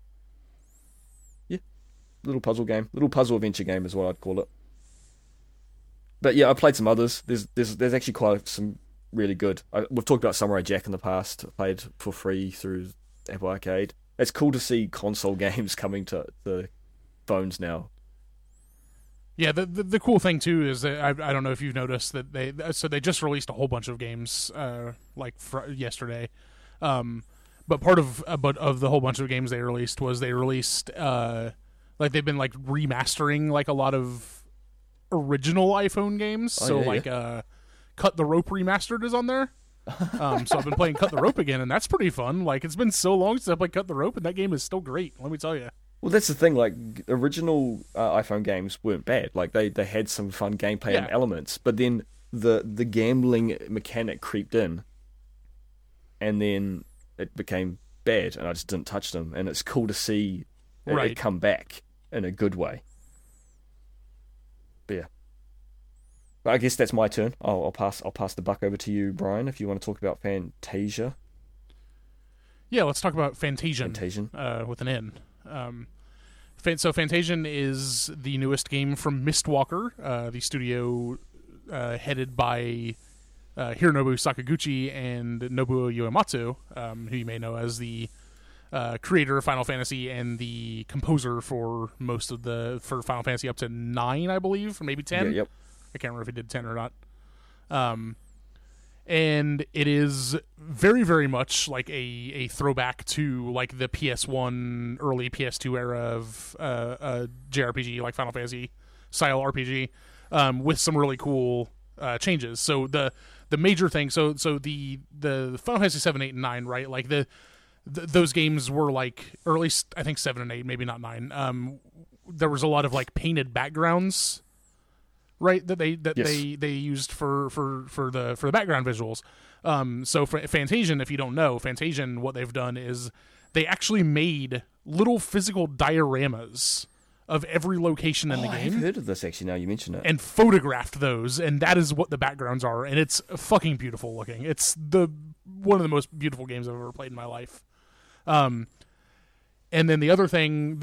Yeah, little puzzle adventure game is what I'd call it. But yeah, I played some others. There's actually quite some really good. We've talked about Samurai Jack in the past. I played for free through Apple Arcade. It's cool to see console games coming to the phones now. Yeah, the cool thing too is that I don't know if you've noticed that they just released a whole bunch of games yesterday, but part of the whole bunch of games they released was they've been like remastering like a lot of original iPhone games. Cut the Rope Remastered is on there. So I've been playing Cut the Rope again, and that's pretty fun. Like, it's been so long since I played Cut the Rope, and that game is still great. Let me tell you. Well, that's the thing. Like, original iPhone games weren't bad. Like, they had some fun gameplay and elements, but then the gambling mechanic creeped in, and then it became bad, and I just didn't touch them. And it's cool to see it come back in a good way. But yeah. I guess that's my turn. I'll pass the buck over to you, Brian, if you want to talk about Fantasia. Yeah, let's talk about Fantasian. With an N. So Fantasian is the newest game from Mistwalker, the studio headed by Hironobu Sakaguchi and Nobuo Uematsu, who you may know as the creator of Final Fantasy and the composer for for Final Fantasy up to 9, I believe, or maybe 10. Yeah, yep. I can't remember if he did 10 or not. And it is very, very much like a throwback to like the PS1, early PS2 era of JRPG, like Final Fantasy style RPG, with some really cool changes. So the major thing, so the Final Fantasy 7, 8, and 9, right? Like those games were like, or at least I think 7 and 8, maybe not 9. There was a lot of like painted backgrounds, right? That they used for the background visuals. So for Fantasian, if you don't know, Fantasian, what they've done is they actually made little physical dioramas of every location in the game. I've heard of this actually. Now you mention it, and photographed those, and that is what the backgrounds are, and it's fucking beautiful looking. It's one of the most beautiful games I've ever played in my life. And then the other thing,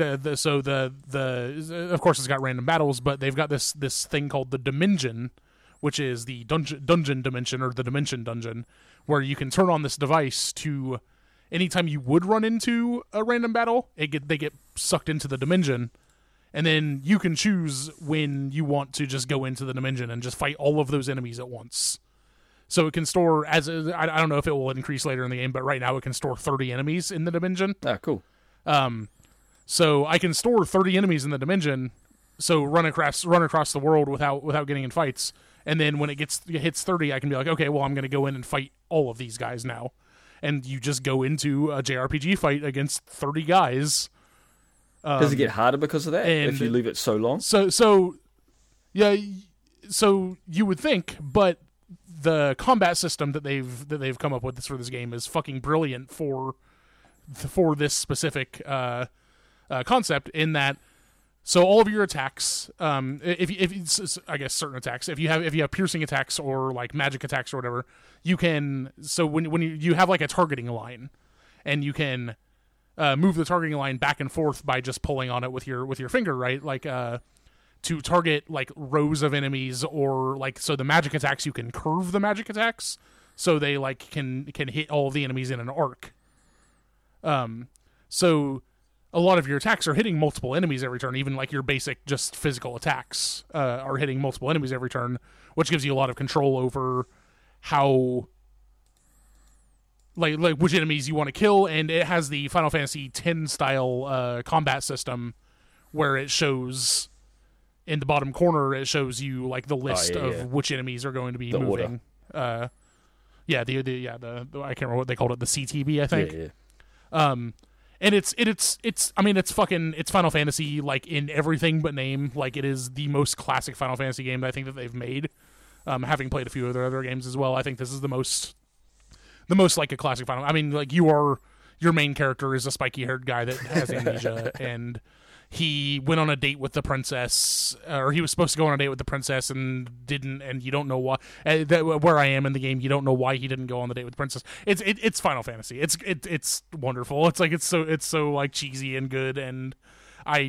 of course it's got random battles, but they've got this thing called the Dimension, which is the dungeon dimension, or the Dimension dungeon, where you can turn on this device to, anytime you would run into a random battle, they get sucked into the Dimension, and then you can choose when you want to just go into the Dimension and just fight all of those enemies at once. So it can store, I don't know if it will increase later in the game, but right now it can store 30 enemies in the Dimension. Ah, cool. So I can store 30 enemies in the Dimension, so run across the world without getting in fights, and then when it hits 30, I can be like, okay, well, I'm going to go in and fight all of these guys now, and you just go into a JRPG fight against 30 guys. Does it get harder because of that if you leave it so long? So yeah, so you would think, but the combat system that they've come up with for this game is fucking brilliant for this specific concept, in that, so all of your attacks, if I guess certain attacks, if you have piercing attacks or like magic attacks or whatever, you can, so when you have like a targeting line, and you can move the targeting line back and forth by just pulling on it with your finger, right? Like to target like rows of enemies, or like, so the magic attacks, you can curve the magic attacks so they like can hit all of the enemies in an arc. So a lot of your attacks are hitting multiple enemies every turn, even like your basic just physical attacks are hitting multiple enemies every turn, which gives you a lot of control over how, like which enemies you want to kill. And it has the Final Fantasy X style combat system, where it shows in the bottom corner, it shows you like the list of which enemies are going to be moving. Order. The I can't remember what they called it, the CTB, I think. Yeah. And it's Final Fantasy, like in everything but name. Like, it is the most classic Final Fantasy game that I think that they've made. Having played a few of their other games as well, I think this is the most the most like a classic Final. I mean, like your main character is a spiky-haired guy that has amnesia, and he went on a date with the princess, or he was supposed to go on a date with the princess and didn't, and you don't know why. Where I am in the game, you don't know why he didn't go on the date with the princess. It's Final Fantasy. It's wonderful. It's like it's so like cheesy and good, and I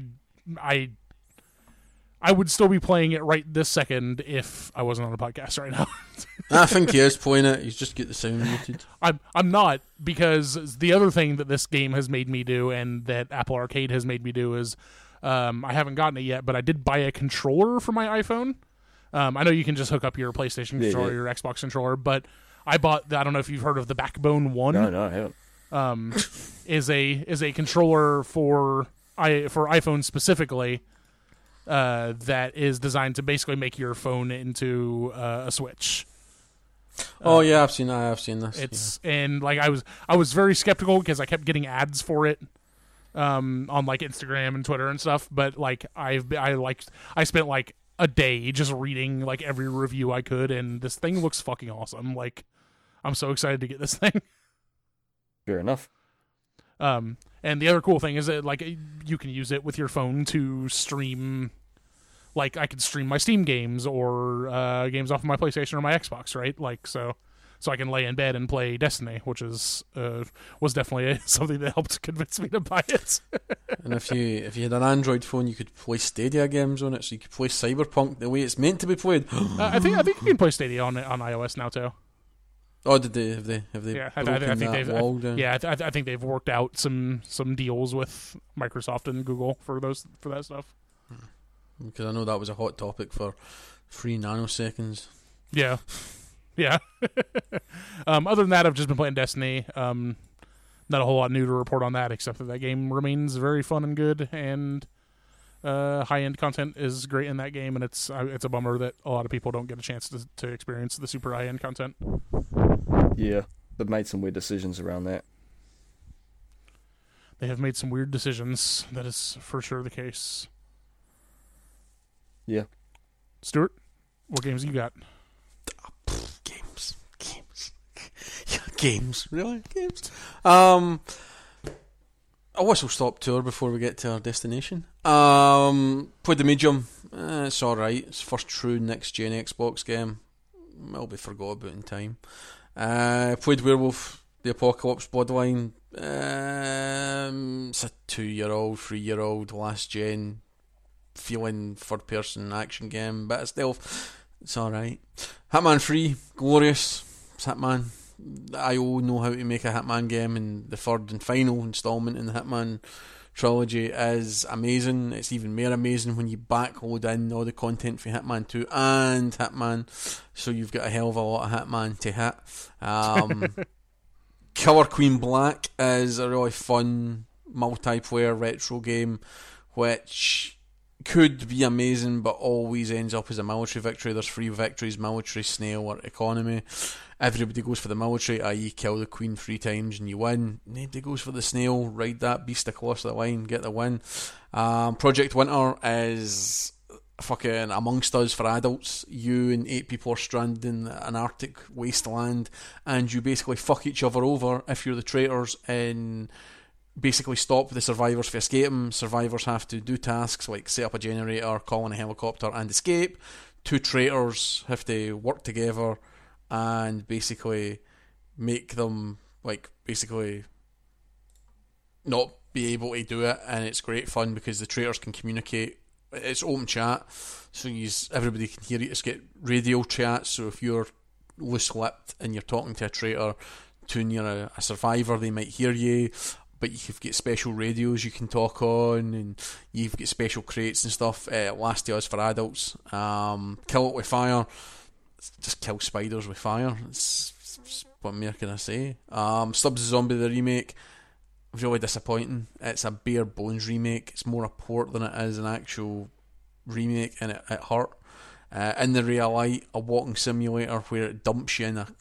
would still be playing it right this second if I wasn't on a podcast right now. I think he is playing it. He's just get the sound muted. I'm not, because the other thing that this game has made me do, and that Apple Arcade has made me do, is I haven't gotten it yet, but I did buy a controller for my iPhone. I know you can just hook up your PlayStation controller, your Xbox controller, but I bought. I don't know if you've heard of the Backbone One. No, I haven't. Is a controller for iPhone specifically. That is designed to basically make your phone into a Switch. Oh yeah, I've seen that. I've seen this. And like I was very skeptical because I kept getting ads for it on like Instagram and Twitter and stuff. But like I spent like a day just reading like every review I could, and this thing looks fucking awesome. Like I'm so excited to get this thing. Fair enough. And the other cool thing is that like you can use it with your phone to stream. Like I could stream my Steam games or games off of my PlayStation or my Xbox, right? Like so I can lay in bed and play Destiny, which is was definitely something that helped convince me to buy it. And if you had an Android phone, you could play Stadia games on it, so you could play Cyberpunk the way it's meant to be played. I think you can play Stadia on iOS now too. Oh, did they? Have they? Yeah, I think they've. I think they've worked out some deals with Microsoft and Google for that stuff. Because I know that was a hot topic for 3 nanoseconds. Yeah. Other than that, I've just been playing Destiny. Not a whole lot new to report on that, except that game remains very fun and good, and high-end content is great in that game, and it's a bummer that a lot of people don't get a chance to experience the super high-end content. Yeah, they've made some weird decisions around that. They have made some weird decisions. That is for sure the case. Yeah. Stuart, what games you got? Games. Yeah, games. Really? Games. A whistle-stop tour before we get to our destination. Played the Medium. It's alright. It's first true next-gen Xbox game. It'll be forgot about in time. Played Werewolf the Apocalypse Bloodline. It's a 2-year-old, 3-year-old last-gen feeling third-person action game, bit of stealth. It's alright. Hitman 3, glorious. It's Hitman. The IO know how to make a Hitman game, and the third and final installment in the Hitman trilogy is amazing. It's even more amazing when you backload in all the content for Hitman 2 and Hitman, so you've got a hell of a lot of Hitman to hit. Killer Queen Black is a really fun multiplayer retro game which could be amazing but always ends up as a military victory. There's 3 victories: military, snail or economy. Everybody goes for the military, i.e. kill the queen 3 times and you win. Nobody goes for the snail, ride that beast across the line, get the win. Project Winter is fucking Amongst Us for adults. You and 8 people are stranded in an Arctic wasteland, and you basically fuck each other over if you're the traitors, and basically stop the survivors from escaping. Survivors have to do tasks like set up a generator, call in a helicopter and escape. 2 traitors have to work together and basically make them like basically not be able to do it, and it's great fun because the traitors can communicate. It's open chat, so everybody can hear you. It's get radio chat, so if you're loose-lipped and you're talking to a traitor too near a survivor, they might hear you. But you've got special radios you can talk on, and you've got special crates and stuff. Last of Us for adults. Kill it with fire. Just kill spiders with fire. What more can I say? Stubbs the Zombie, the remake, really disappointing. It's a bare bones remake. It's more a port than it is an actual remake, and it hurt. In the real light, a walking simulator where it dumps you in a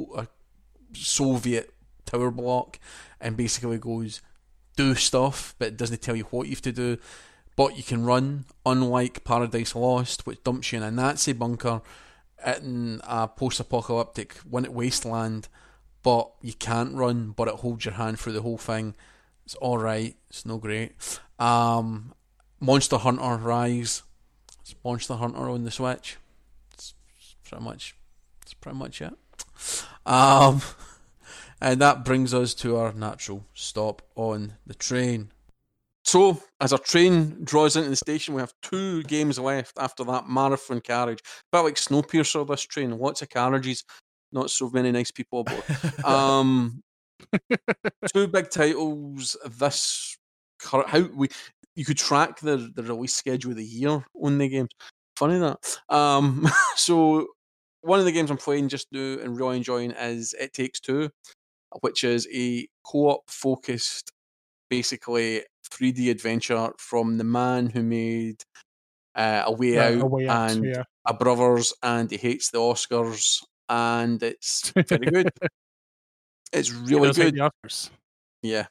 Soviet tower block and basically goes, do stuff, but it doesn't tell you what you have to do. But you can run, unlike Paradise Lost, which dumps you in a Nazi bunker in a post-apocalyptic wasteland. but you can't run, but it holds your hand through the whole thing. It's alright, it's no great. Monster Hunter Rise. It's Monster Hunter on the Switch. It's pretty much it. And that brings us to our natural stop on the train. So, as our train draws into the station, we have 2 games left after that marathon carriage. A bit like Snowpiercer, this train. Lots of carriages, not so many nice people aboard. 2 big titles. You could track the release schedule of the year on the games. Funny that. So, one of the games I'm playing just now and really enjoying is It Takes Two, which is a co-op focused, basically 3D adventure from the man who made A Way Out and A Brothers, and he hates the Oscars, and it's very good. It's really good. The Oscars. Yeah.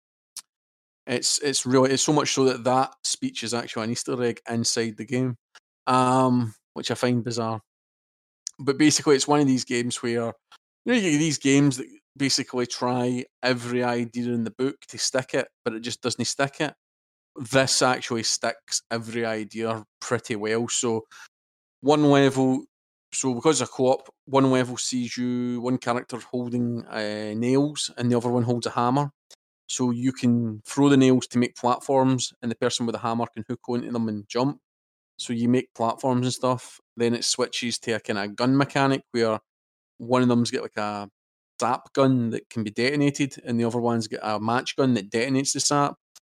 It's so much so that speech is actually an Easter egg inside the game, which I find bizarre. But basically, it's one of these games where you get these games that basically try every idea in the book to stick it, but it just doesn't stick it. This actually sticks every idea pretty well. So one level, because of co-op, one level sees one character holding nails and the other one holds a hammer. So you can throw the nails to make platforms, and the person with the hammer can hook onto them and jump. So you make platforms and stuff. Then it switches to a kind of gun mechanic where one of them's got like a sap gun that can be detonated, and the other one's got a match gun that detonates the sap.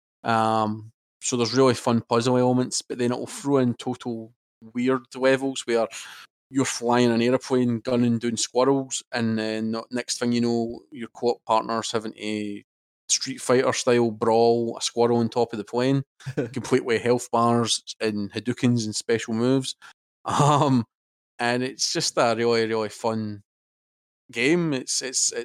So there's really fun puzzle elements, but then it'll throw in total weird levels where you're flying an aeroplane, gunning down squirrels, and then next thing you know, your co-op partner's having a Street Fighter style brawl a squirrel on top of the plane, complete with health bars and Hadoukens and special moves. And it's just a really, really fun game. It's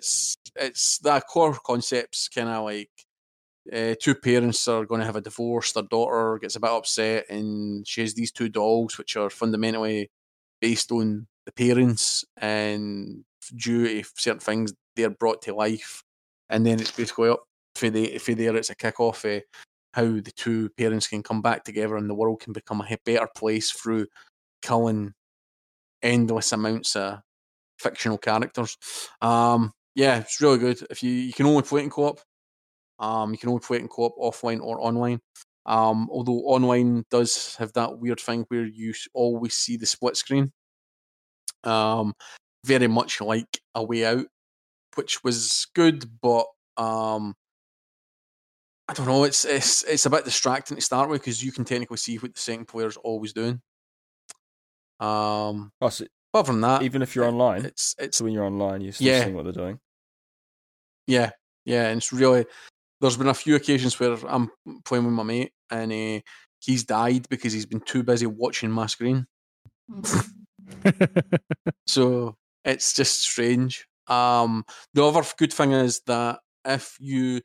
that core concept's kind of like 2 parents are going to have a divorce. Their daughter gets a bit upset, and she has these 2 dolls which are fundamentally based on the parents, and due to certain things they're brought to life. And then it's basically up for there. It's a kick off how the 2 parents can come back together and the world can become a better place through killing endless amounts of fictional characters. Yeah, it's really good. If you can only play it in co-op. You can only play it in co-op offline or online. Although online does have that weird thing where you always see the split screen. Very much like A Way Out, which was good, but I don't know. It's a bit distracting to start with because you can technically see what the second player's always doing. So apart from that, even if you're online, it's so when you're online, you're still seeing what they're doing. Yeah, and it's really. There's been a few occasions where I'm playing with my mate and he's died because he's been too busy watching my screen. So it's just strange. The other good thing is that if you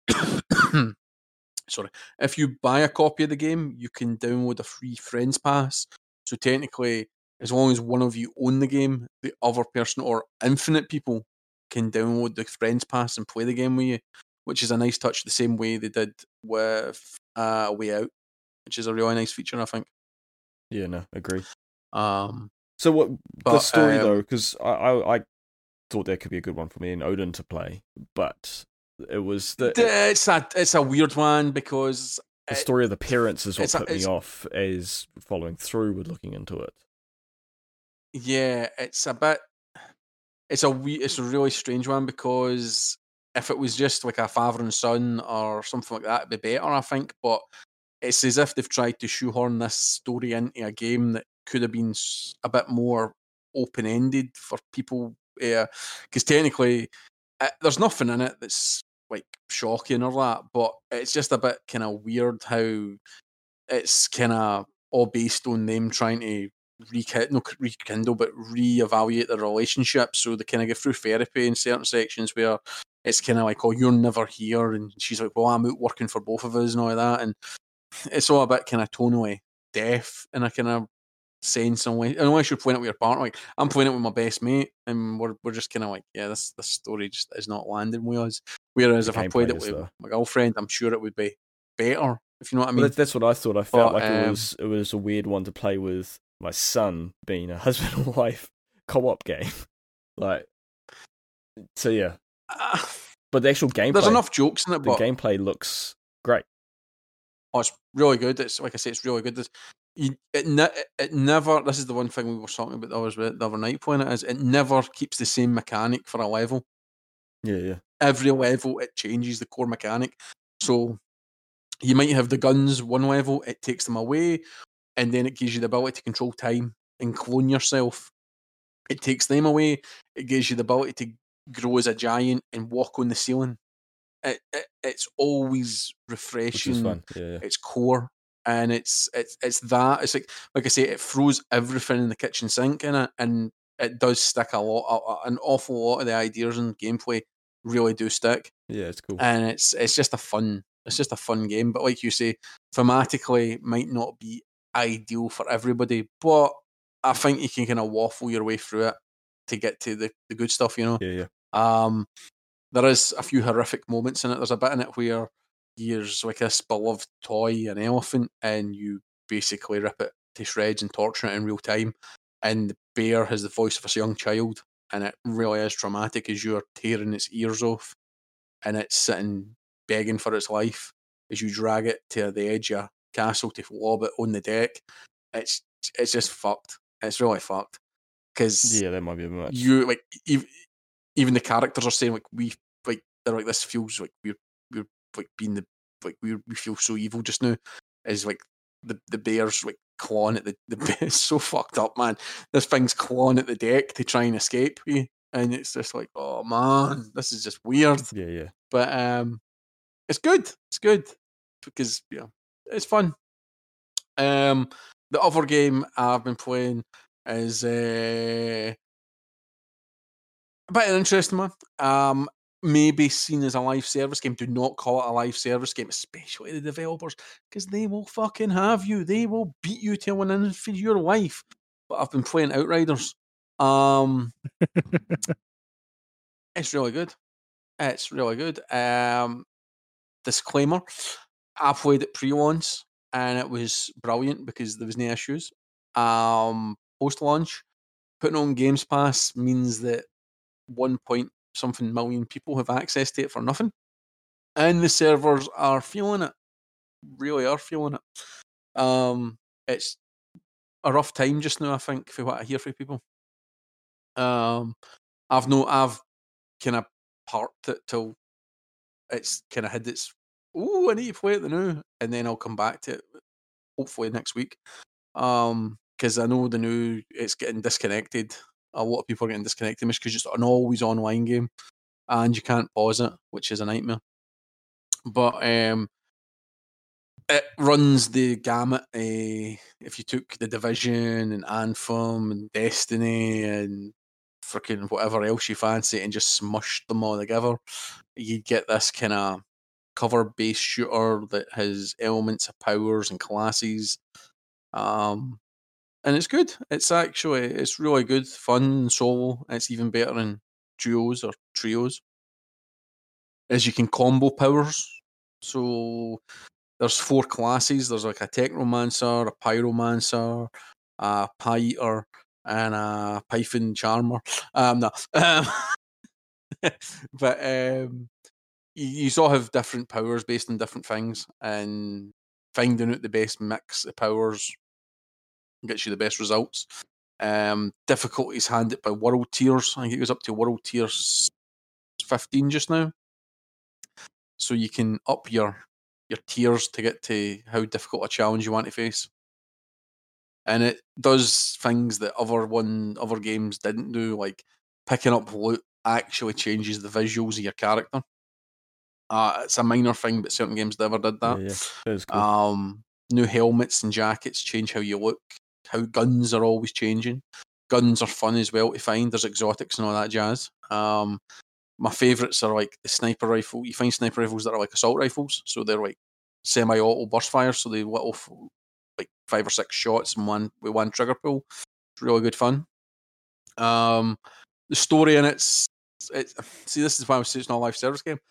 if you buy a copy of the game, you can download a free Friends Pass. So technically, as long as one of you own the game, the other person or infinite people can download the Friends Pass and play the game with you, which is a nice touch, the same way they did with A Way Out, which is a really nice feature, I think. Yeah, no, agree. So what the story though? Because I thought that could be a good one for me and Odin to play, but it was it's a weird one because the story of the parents is what put me off as following through with looking into it. Yeah, it's a really strange one because if it was just like a father and son or something like that, it'd be better, I think. But it's as if they've tried to shoehorn this story into a game that could have been a bit more open-ended for people. Because technically, there's nothing in it that's like shocking or that, but it's just a bit kind of weird how it's kind of all based on them trying to rekindle, but reevaluate their relationship. So they kind of go through therapy in certain sections where it's kind of like, oh, you're never here, and she's like, well, I'm out working for both of us and all that, and it's all a bit kind of tonally deaf in a kind of sense unless you're playing it with your partner. Like I'm playing it with my best mate, and we're just kind of like, yeah, this story just is not landing with us. Whereas if I played it with my girlfriend, I'm sure it would be better. If you know what I mean. Well, that's what I thought. I felt like it was a weird one to play with my son, being a husband and wife co-op game. Like, so yeah. But the actual gameplay, there's enough jokes in it. The gameplay looks great. Oh, it's really good. It's like I say, it's really good. It never. This is the one thing we were talking about the other night playing it. Is it never keeps the same mechanic for a level. Yeah. Every level it changes the core mechanic. So you might have the guns one level, it takes them away, and then it gives you the ability to control time and clone yourself. It takes them away. It gives you the ability to grow as a giant and walk on the ceiling. It's always refreshing. Which is fun. Yeah. It's core, and it's that. It's like I say, it throws everything in the kitchen sink in it, and it does stick an awful lot of the ideas and gameplay really do stick. Yeah, it's cool, and it's just a fun game. But like you say, thematically might not be ideal for everybody, but I think you can kind of waffle your way through it to get to the good stuff, you know. Yeah. There is a few horrific moments in it. There's a bit in it where there's like this beloved toy, an elephant, and you basically rip it to shreds and torture it in real time. And the bear has the voice of a young child, and it really is traumatic as you're tearing its ears off, and it's sitting begging for its life as you drag it to the edge of a castle to lob it on the deck. It's just fucked. It's really fucked. Because that might be a bit much. You like even the characters are saying they're like, this feels like we're like being the like we feel so evil just now. Is like the bear's like clawing at the it's so fucked up, man. This thing's clawing at the deck to try and escape you, and it's just like, oh man, this is just weird. Yeah. But it's good. It's good because it's fun. The other game I've been playing is a bit of an interesting one. Maybe seen as a live service game. Do not call it a live service game, especially the developers, because they will fucking have you. They will beat you to an end for your life. But I've been playing Outriders. It's really good. It's really good. Disclaimer: I played it pre-launch and it was brilliant because there was no issues. Post-launch, putting on Games Pass means that 1-point-something million people have access to it for nothing, and the servers are feeling it. Really are feeling it. It's a rough time just now, I think, for what I hear from people. I've kind of parked it till it's kind of had its. I need to play it now, and then I'll come back to it. Hopefully next week. Because I know the new it's getting disconnected. A lot of people are getting disconnected because it's an always online game, and you can't pause it, which is a nightmare. But it runs the gamut. If you took the Division and Anthem and Destiny and freaking whatever else you fancy and just smushed them all together, you get this kind of cover-based shooter that has elements of powers and classes. And it's good. It's really good, fun, solo. It's even better in duos or trios, as you can combo powers. So there's 4 classes. There's like a Technomancer, a Pyromancer, a Pie Eater, and a Python Charmer. But you sort of have different powers based on different things, and finding out the best mix of powers gets you the best results. Difficulties handed by world tiers. I think it goes up to world tier 15 just now. So you can up your tiers to get to how difficult a challenge you want to face. And it does things that other games didn't do, like picking up loot actually changes the visuals of your character. It's a minor thing, but certain games never did that. Yeah, that is cool. New helmets and jackets change how you look. How guns are always changing. Guns are fun as well to find. There's exotics and all that jazz. My favourites are like the sniper rifle. You find sniper rifles that are like assault rifles, so they're like semi-auto burst fire, so they let off like 5 or 6 shots in with one trigger pull. It's really good fun. The story in it's see, this is why I say it's not a live service game.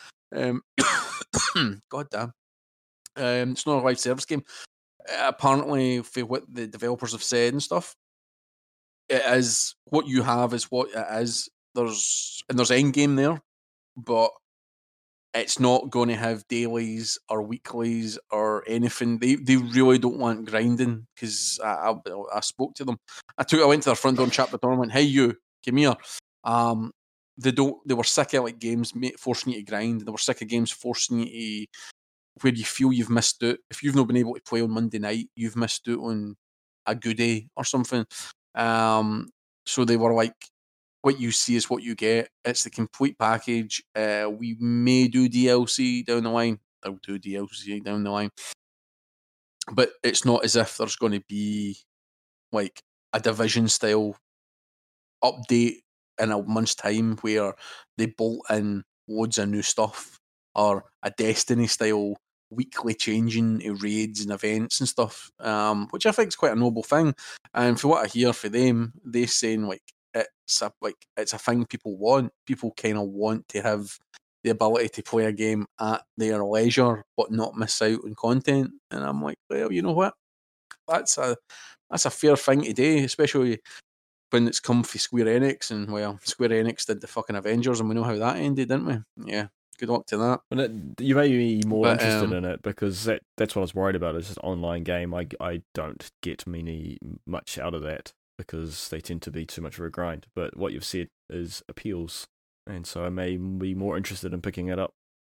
God damn. It's not a live service game. Apparently, for what the developers have said and stuff, it is what you have is what it is. There's end game there, but it's not going to have dailies or weeklies or anything. They really don't want grinding, because I spoke to them. I went to their front door and chapped the door and went, "Hey, you, come here." They were sick of like games forcing you to grind. They were sick of games forcing you to where you feel you've missed out. If you've not been able to play on Monday night, you've missed out on a goodie or something. So they were like, what you see is what you get. It's the complete package. We may do DLC down the line. I'll do DLC down the line. But it's not as if there's going to be like a Division style update in a month's time where they bolt in loads of new stuff, or a Destiny style weekly changing raids and events and stuff, which I think is quite a noble thing. And for what I hear for them, they're saying like it's a thing people want. People kind of want to have the ability to play a game at their leisure but not miss out on content. And I'm like, well, you know what? That's a fair thing to do, especially when it's come for Square Enix. And well, Square Enix did the fucking Avengers, and we know how that ended, didn't we? Yeah. Good luck to that. And you may be more interested in it, because that's what I was worried about. It's just an online game. I don't get much out of that, because they tend to be too much of a grind. But what you've said is appeals, and so I may be more interested in picking it up.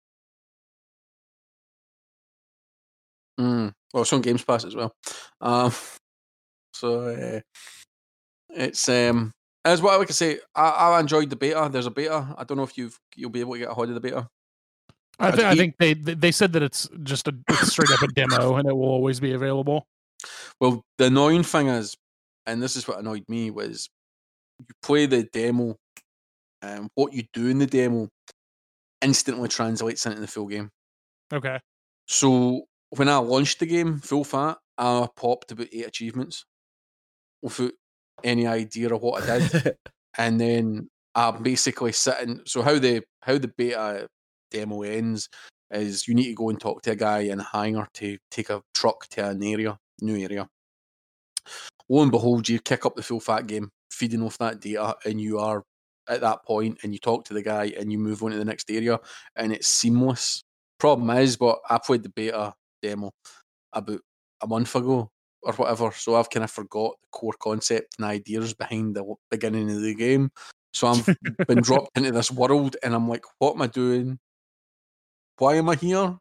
Well, it's on Games Pass as well. So it's as what I can say. I enjoyed the beta. There's a beta. I don't know if you'll be able to get a hold of the beta. I think they said that it's just it's straight up a demo, and it will always be available. Well, the annoying thing is, and this is what annoyed me, was you play the demo, and what you do in the demo instantly translates into the full game. Okay. So when I launched the game full fat, I popped about 8 achievements without any idea of what I did. And then I'm basically sitting. So how the beta demo ends is you need to go and talk to a guy in a hangar to take a truck to an new area. Lo and behold, you kick up the full fat game, feeding off that data, and you are at that point, and you talk to the guy, and you move on to the next area, and it's seamless. Problem is, but I played the beta demo about a month ago or whatever, so I've kind of forgot the core concept and ideas behind the beginning of the game. So I've been dropped into this world, and I'm like, what am I doing? Why am I here?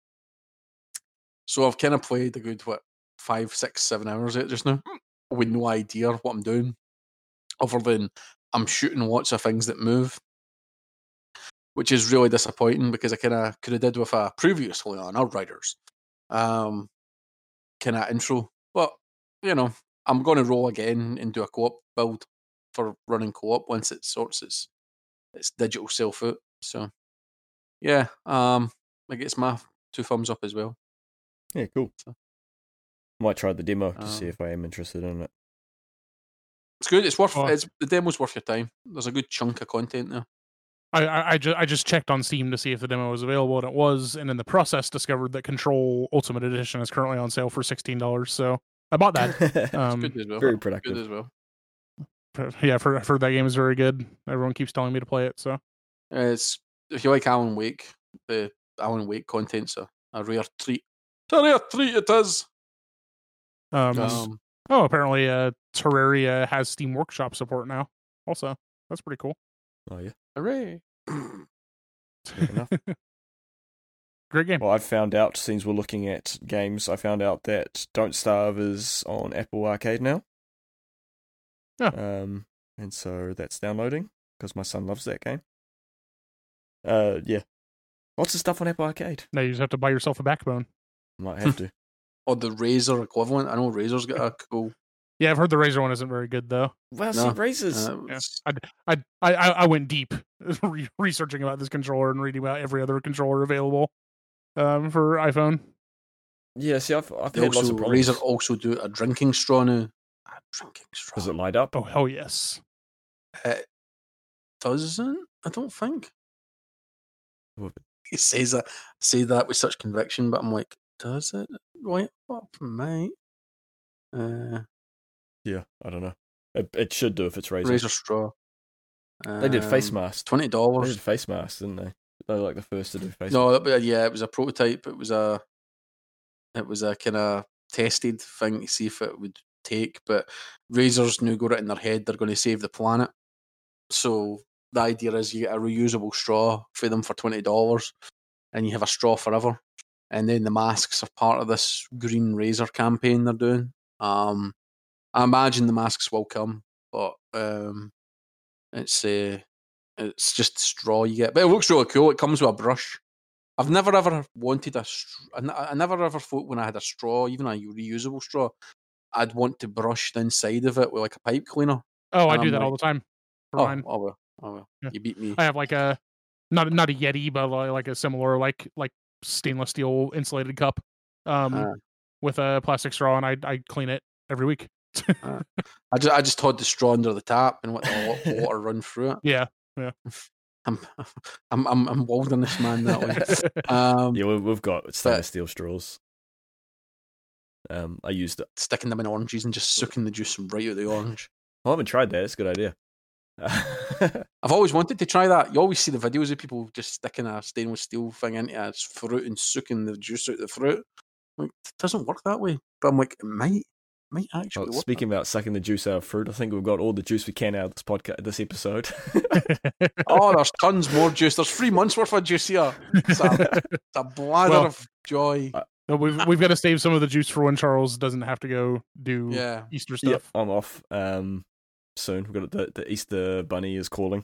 So I've kind of played a good 5, 6, 7 hours out just now with no idea what I'm doing, other than I'm shooting lots of things that move, which is really disappointing, because I kind of could have did with a previously on Outriders kind of intro. But, you know, I'm going to roll again and do a co-op build for running co-op once it sorts its digital self out. So, yeah, I guess my 2 thumbs up as well. Yeah, cool. So, might try the demo to see if I am interested in it. It's good. It's worth. The demo's worth your time. There's a good chunk of content there. I just checked on Steam to see if the demo was available, and it was. And in the process, discovered that Control Ultimate Edition is currently on sale for $16. So I bought that. It's good as well. Very productive. Good as well. Yeah, I've heard that game is very good. Everyone keeps telling me to play it. So it's, if you like Alan Wake, the Alan Wake content's a rare treat. It's a rare treat. It is. Apparently, Terraria has Steam Workshop support now. Also, that's pretty cool. Oh yeah, hooray! Enough. Great game. Well, I've found out, since we're looking at games, I found out that Don't Starve is on Apple Arcade now. Yeah. And so that's downloading, because my son loves that game. Yeah. Lots of stuff on Apple Arcade. Now you just have to buy yourself a Backbone. Might have to. Or the Razer equivalent. I know Razer's got a cool. Yeah, I've heard the Razer one isn't very good though. Well, see, Razer's. Yeah. I went deep researching about this controller and reading about every other controller available for iPhone. Yeah, see, I've They had lots also, of problems. Razer also do a drinking straw now. A drinking straw. Does it light up? Oh hell yes. It doesn't, I don't think. Well, He say that with such conviction, but I'm like, does it light up? Mate? Yeah, I don't know. It should do if it's Razer. Razer straw. They did face masks. $20. They did face masks, didn't they? They were like the first to do face masks. No, yeah, it was a prototype. It was a kind of tested thing to see if it would take. But Razer's now got it in their head they're going to save the planet. So the idea is you get a reusable straw for them for $20, and you have a straw forever. And then the masks are part of this Green Razer campaign they're doing. I imagine the masks will come, but it's just straw you get. But it looks really cool. It comes with a brush. I've never ever wanted I never ever thought when I had a straw, even a reusable straw, I'd want to brush the inside of it with like a pipe cleaner. Oh, I And do I'm that like, all the time. For mine. Oh well. Yeah. You beat me. I have like a not a Yeti, but like a similar like stainless steel insulated cup, with a plastic straw, and I clean it every week. I just had the straw under the tap and let the water run through it. Yeah. I'm wilderness man that way. Yeah, we've got stainless steel straws. I used it. Sticking them in oranges and just sucking the juice right out of the orange. I haven't tried that. It's a good idea. I've always wanted to try that. You always see the videos of people just sticking a stainless steel thing into a fruit and sucking the juice out of the fruit. Like, it doesn't work that way. But I'm like, it might actually work. Speaking about sucking the juice out of fruit, I think we've got all the juice we can out of this podcast, this episode. Oh, there's tons more juice. There's 3 months worth of juice here. It's a blather of joy. No, we've got to save some of the juice for when Charles doesn't have to go do Easter stuff. Yep, I'm off soon. We've got the Easter Bunny is calling,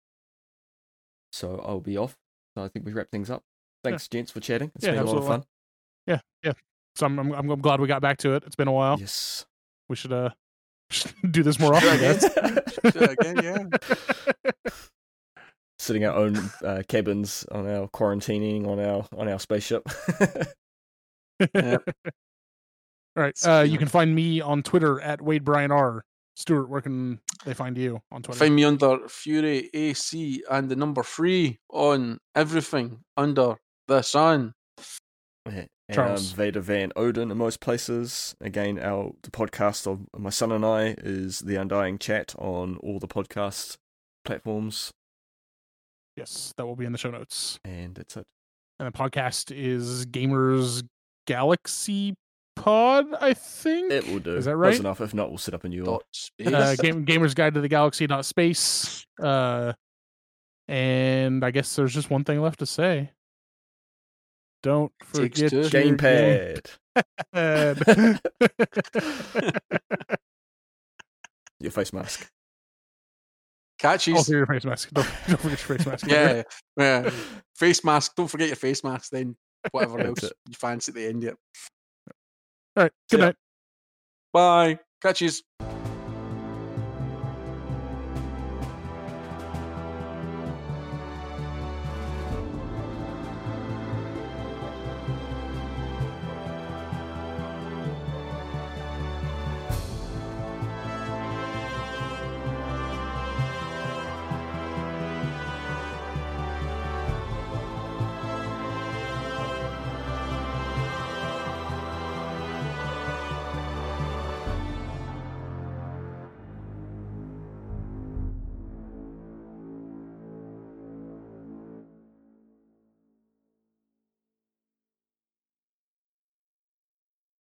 so I'll be off. So I think we wrap things up. Thanks, gents, for chatting. It's been absolutely. a lot of fun. Yeah. So I'm glad we got back to it. It's been a while. Yes, we should do this more often. Do it again, yeah. Sitting our own cabins on our quarantining on our spaceship. All right. You can find me on Twitter at WadeBrianR. Stuart, where can they find you on Twitter? Find me under Fury AC and the number 3 on everything under the sun. And Charles. Vader Van Odin in most places. Again, the podcast of my son and I is The Undying Chat on all the podcast platforms. Yes, that will be in the show notes. And that's it. And the podcast is Gamers Galaxy Pod, I think. It will do. Is that right? Close enough. If not, we'll set up a new one. Gamers Guide to the Galaxy .space. And I guess there's just one thing left to say. Don't forget your gamepad. Your face mask. Catches. Also your face mask. Don't forget your face mask. Yeah. Face mask. Don't forget your face mask. Then whatever else you fancy at the end. Yet. All right. Good night. Bye. Catches.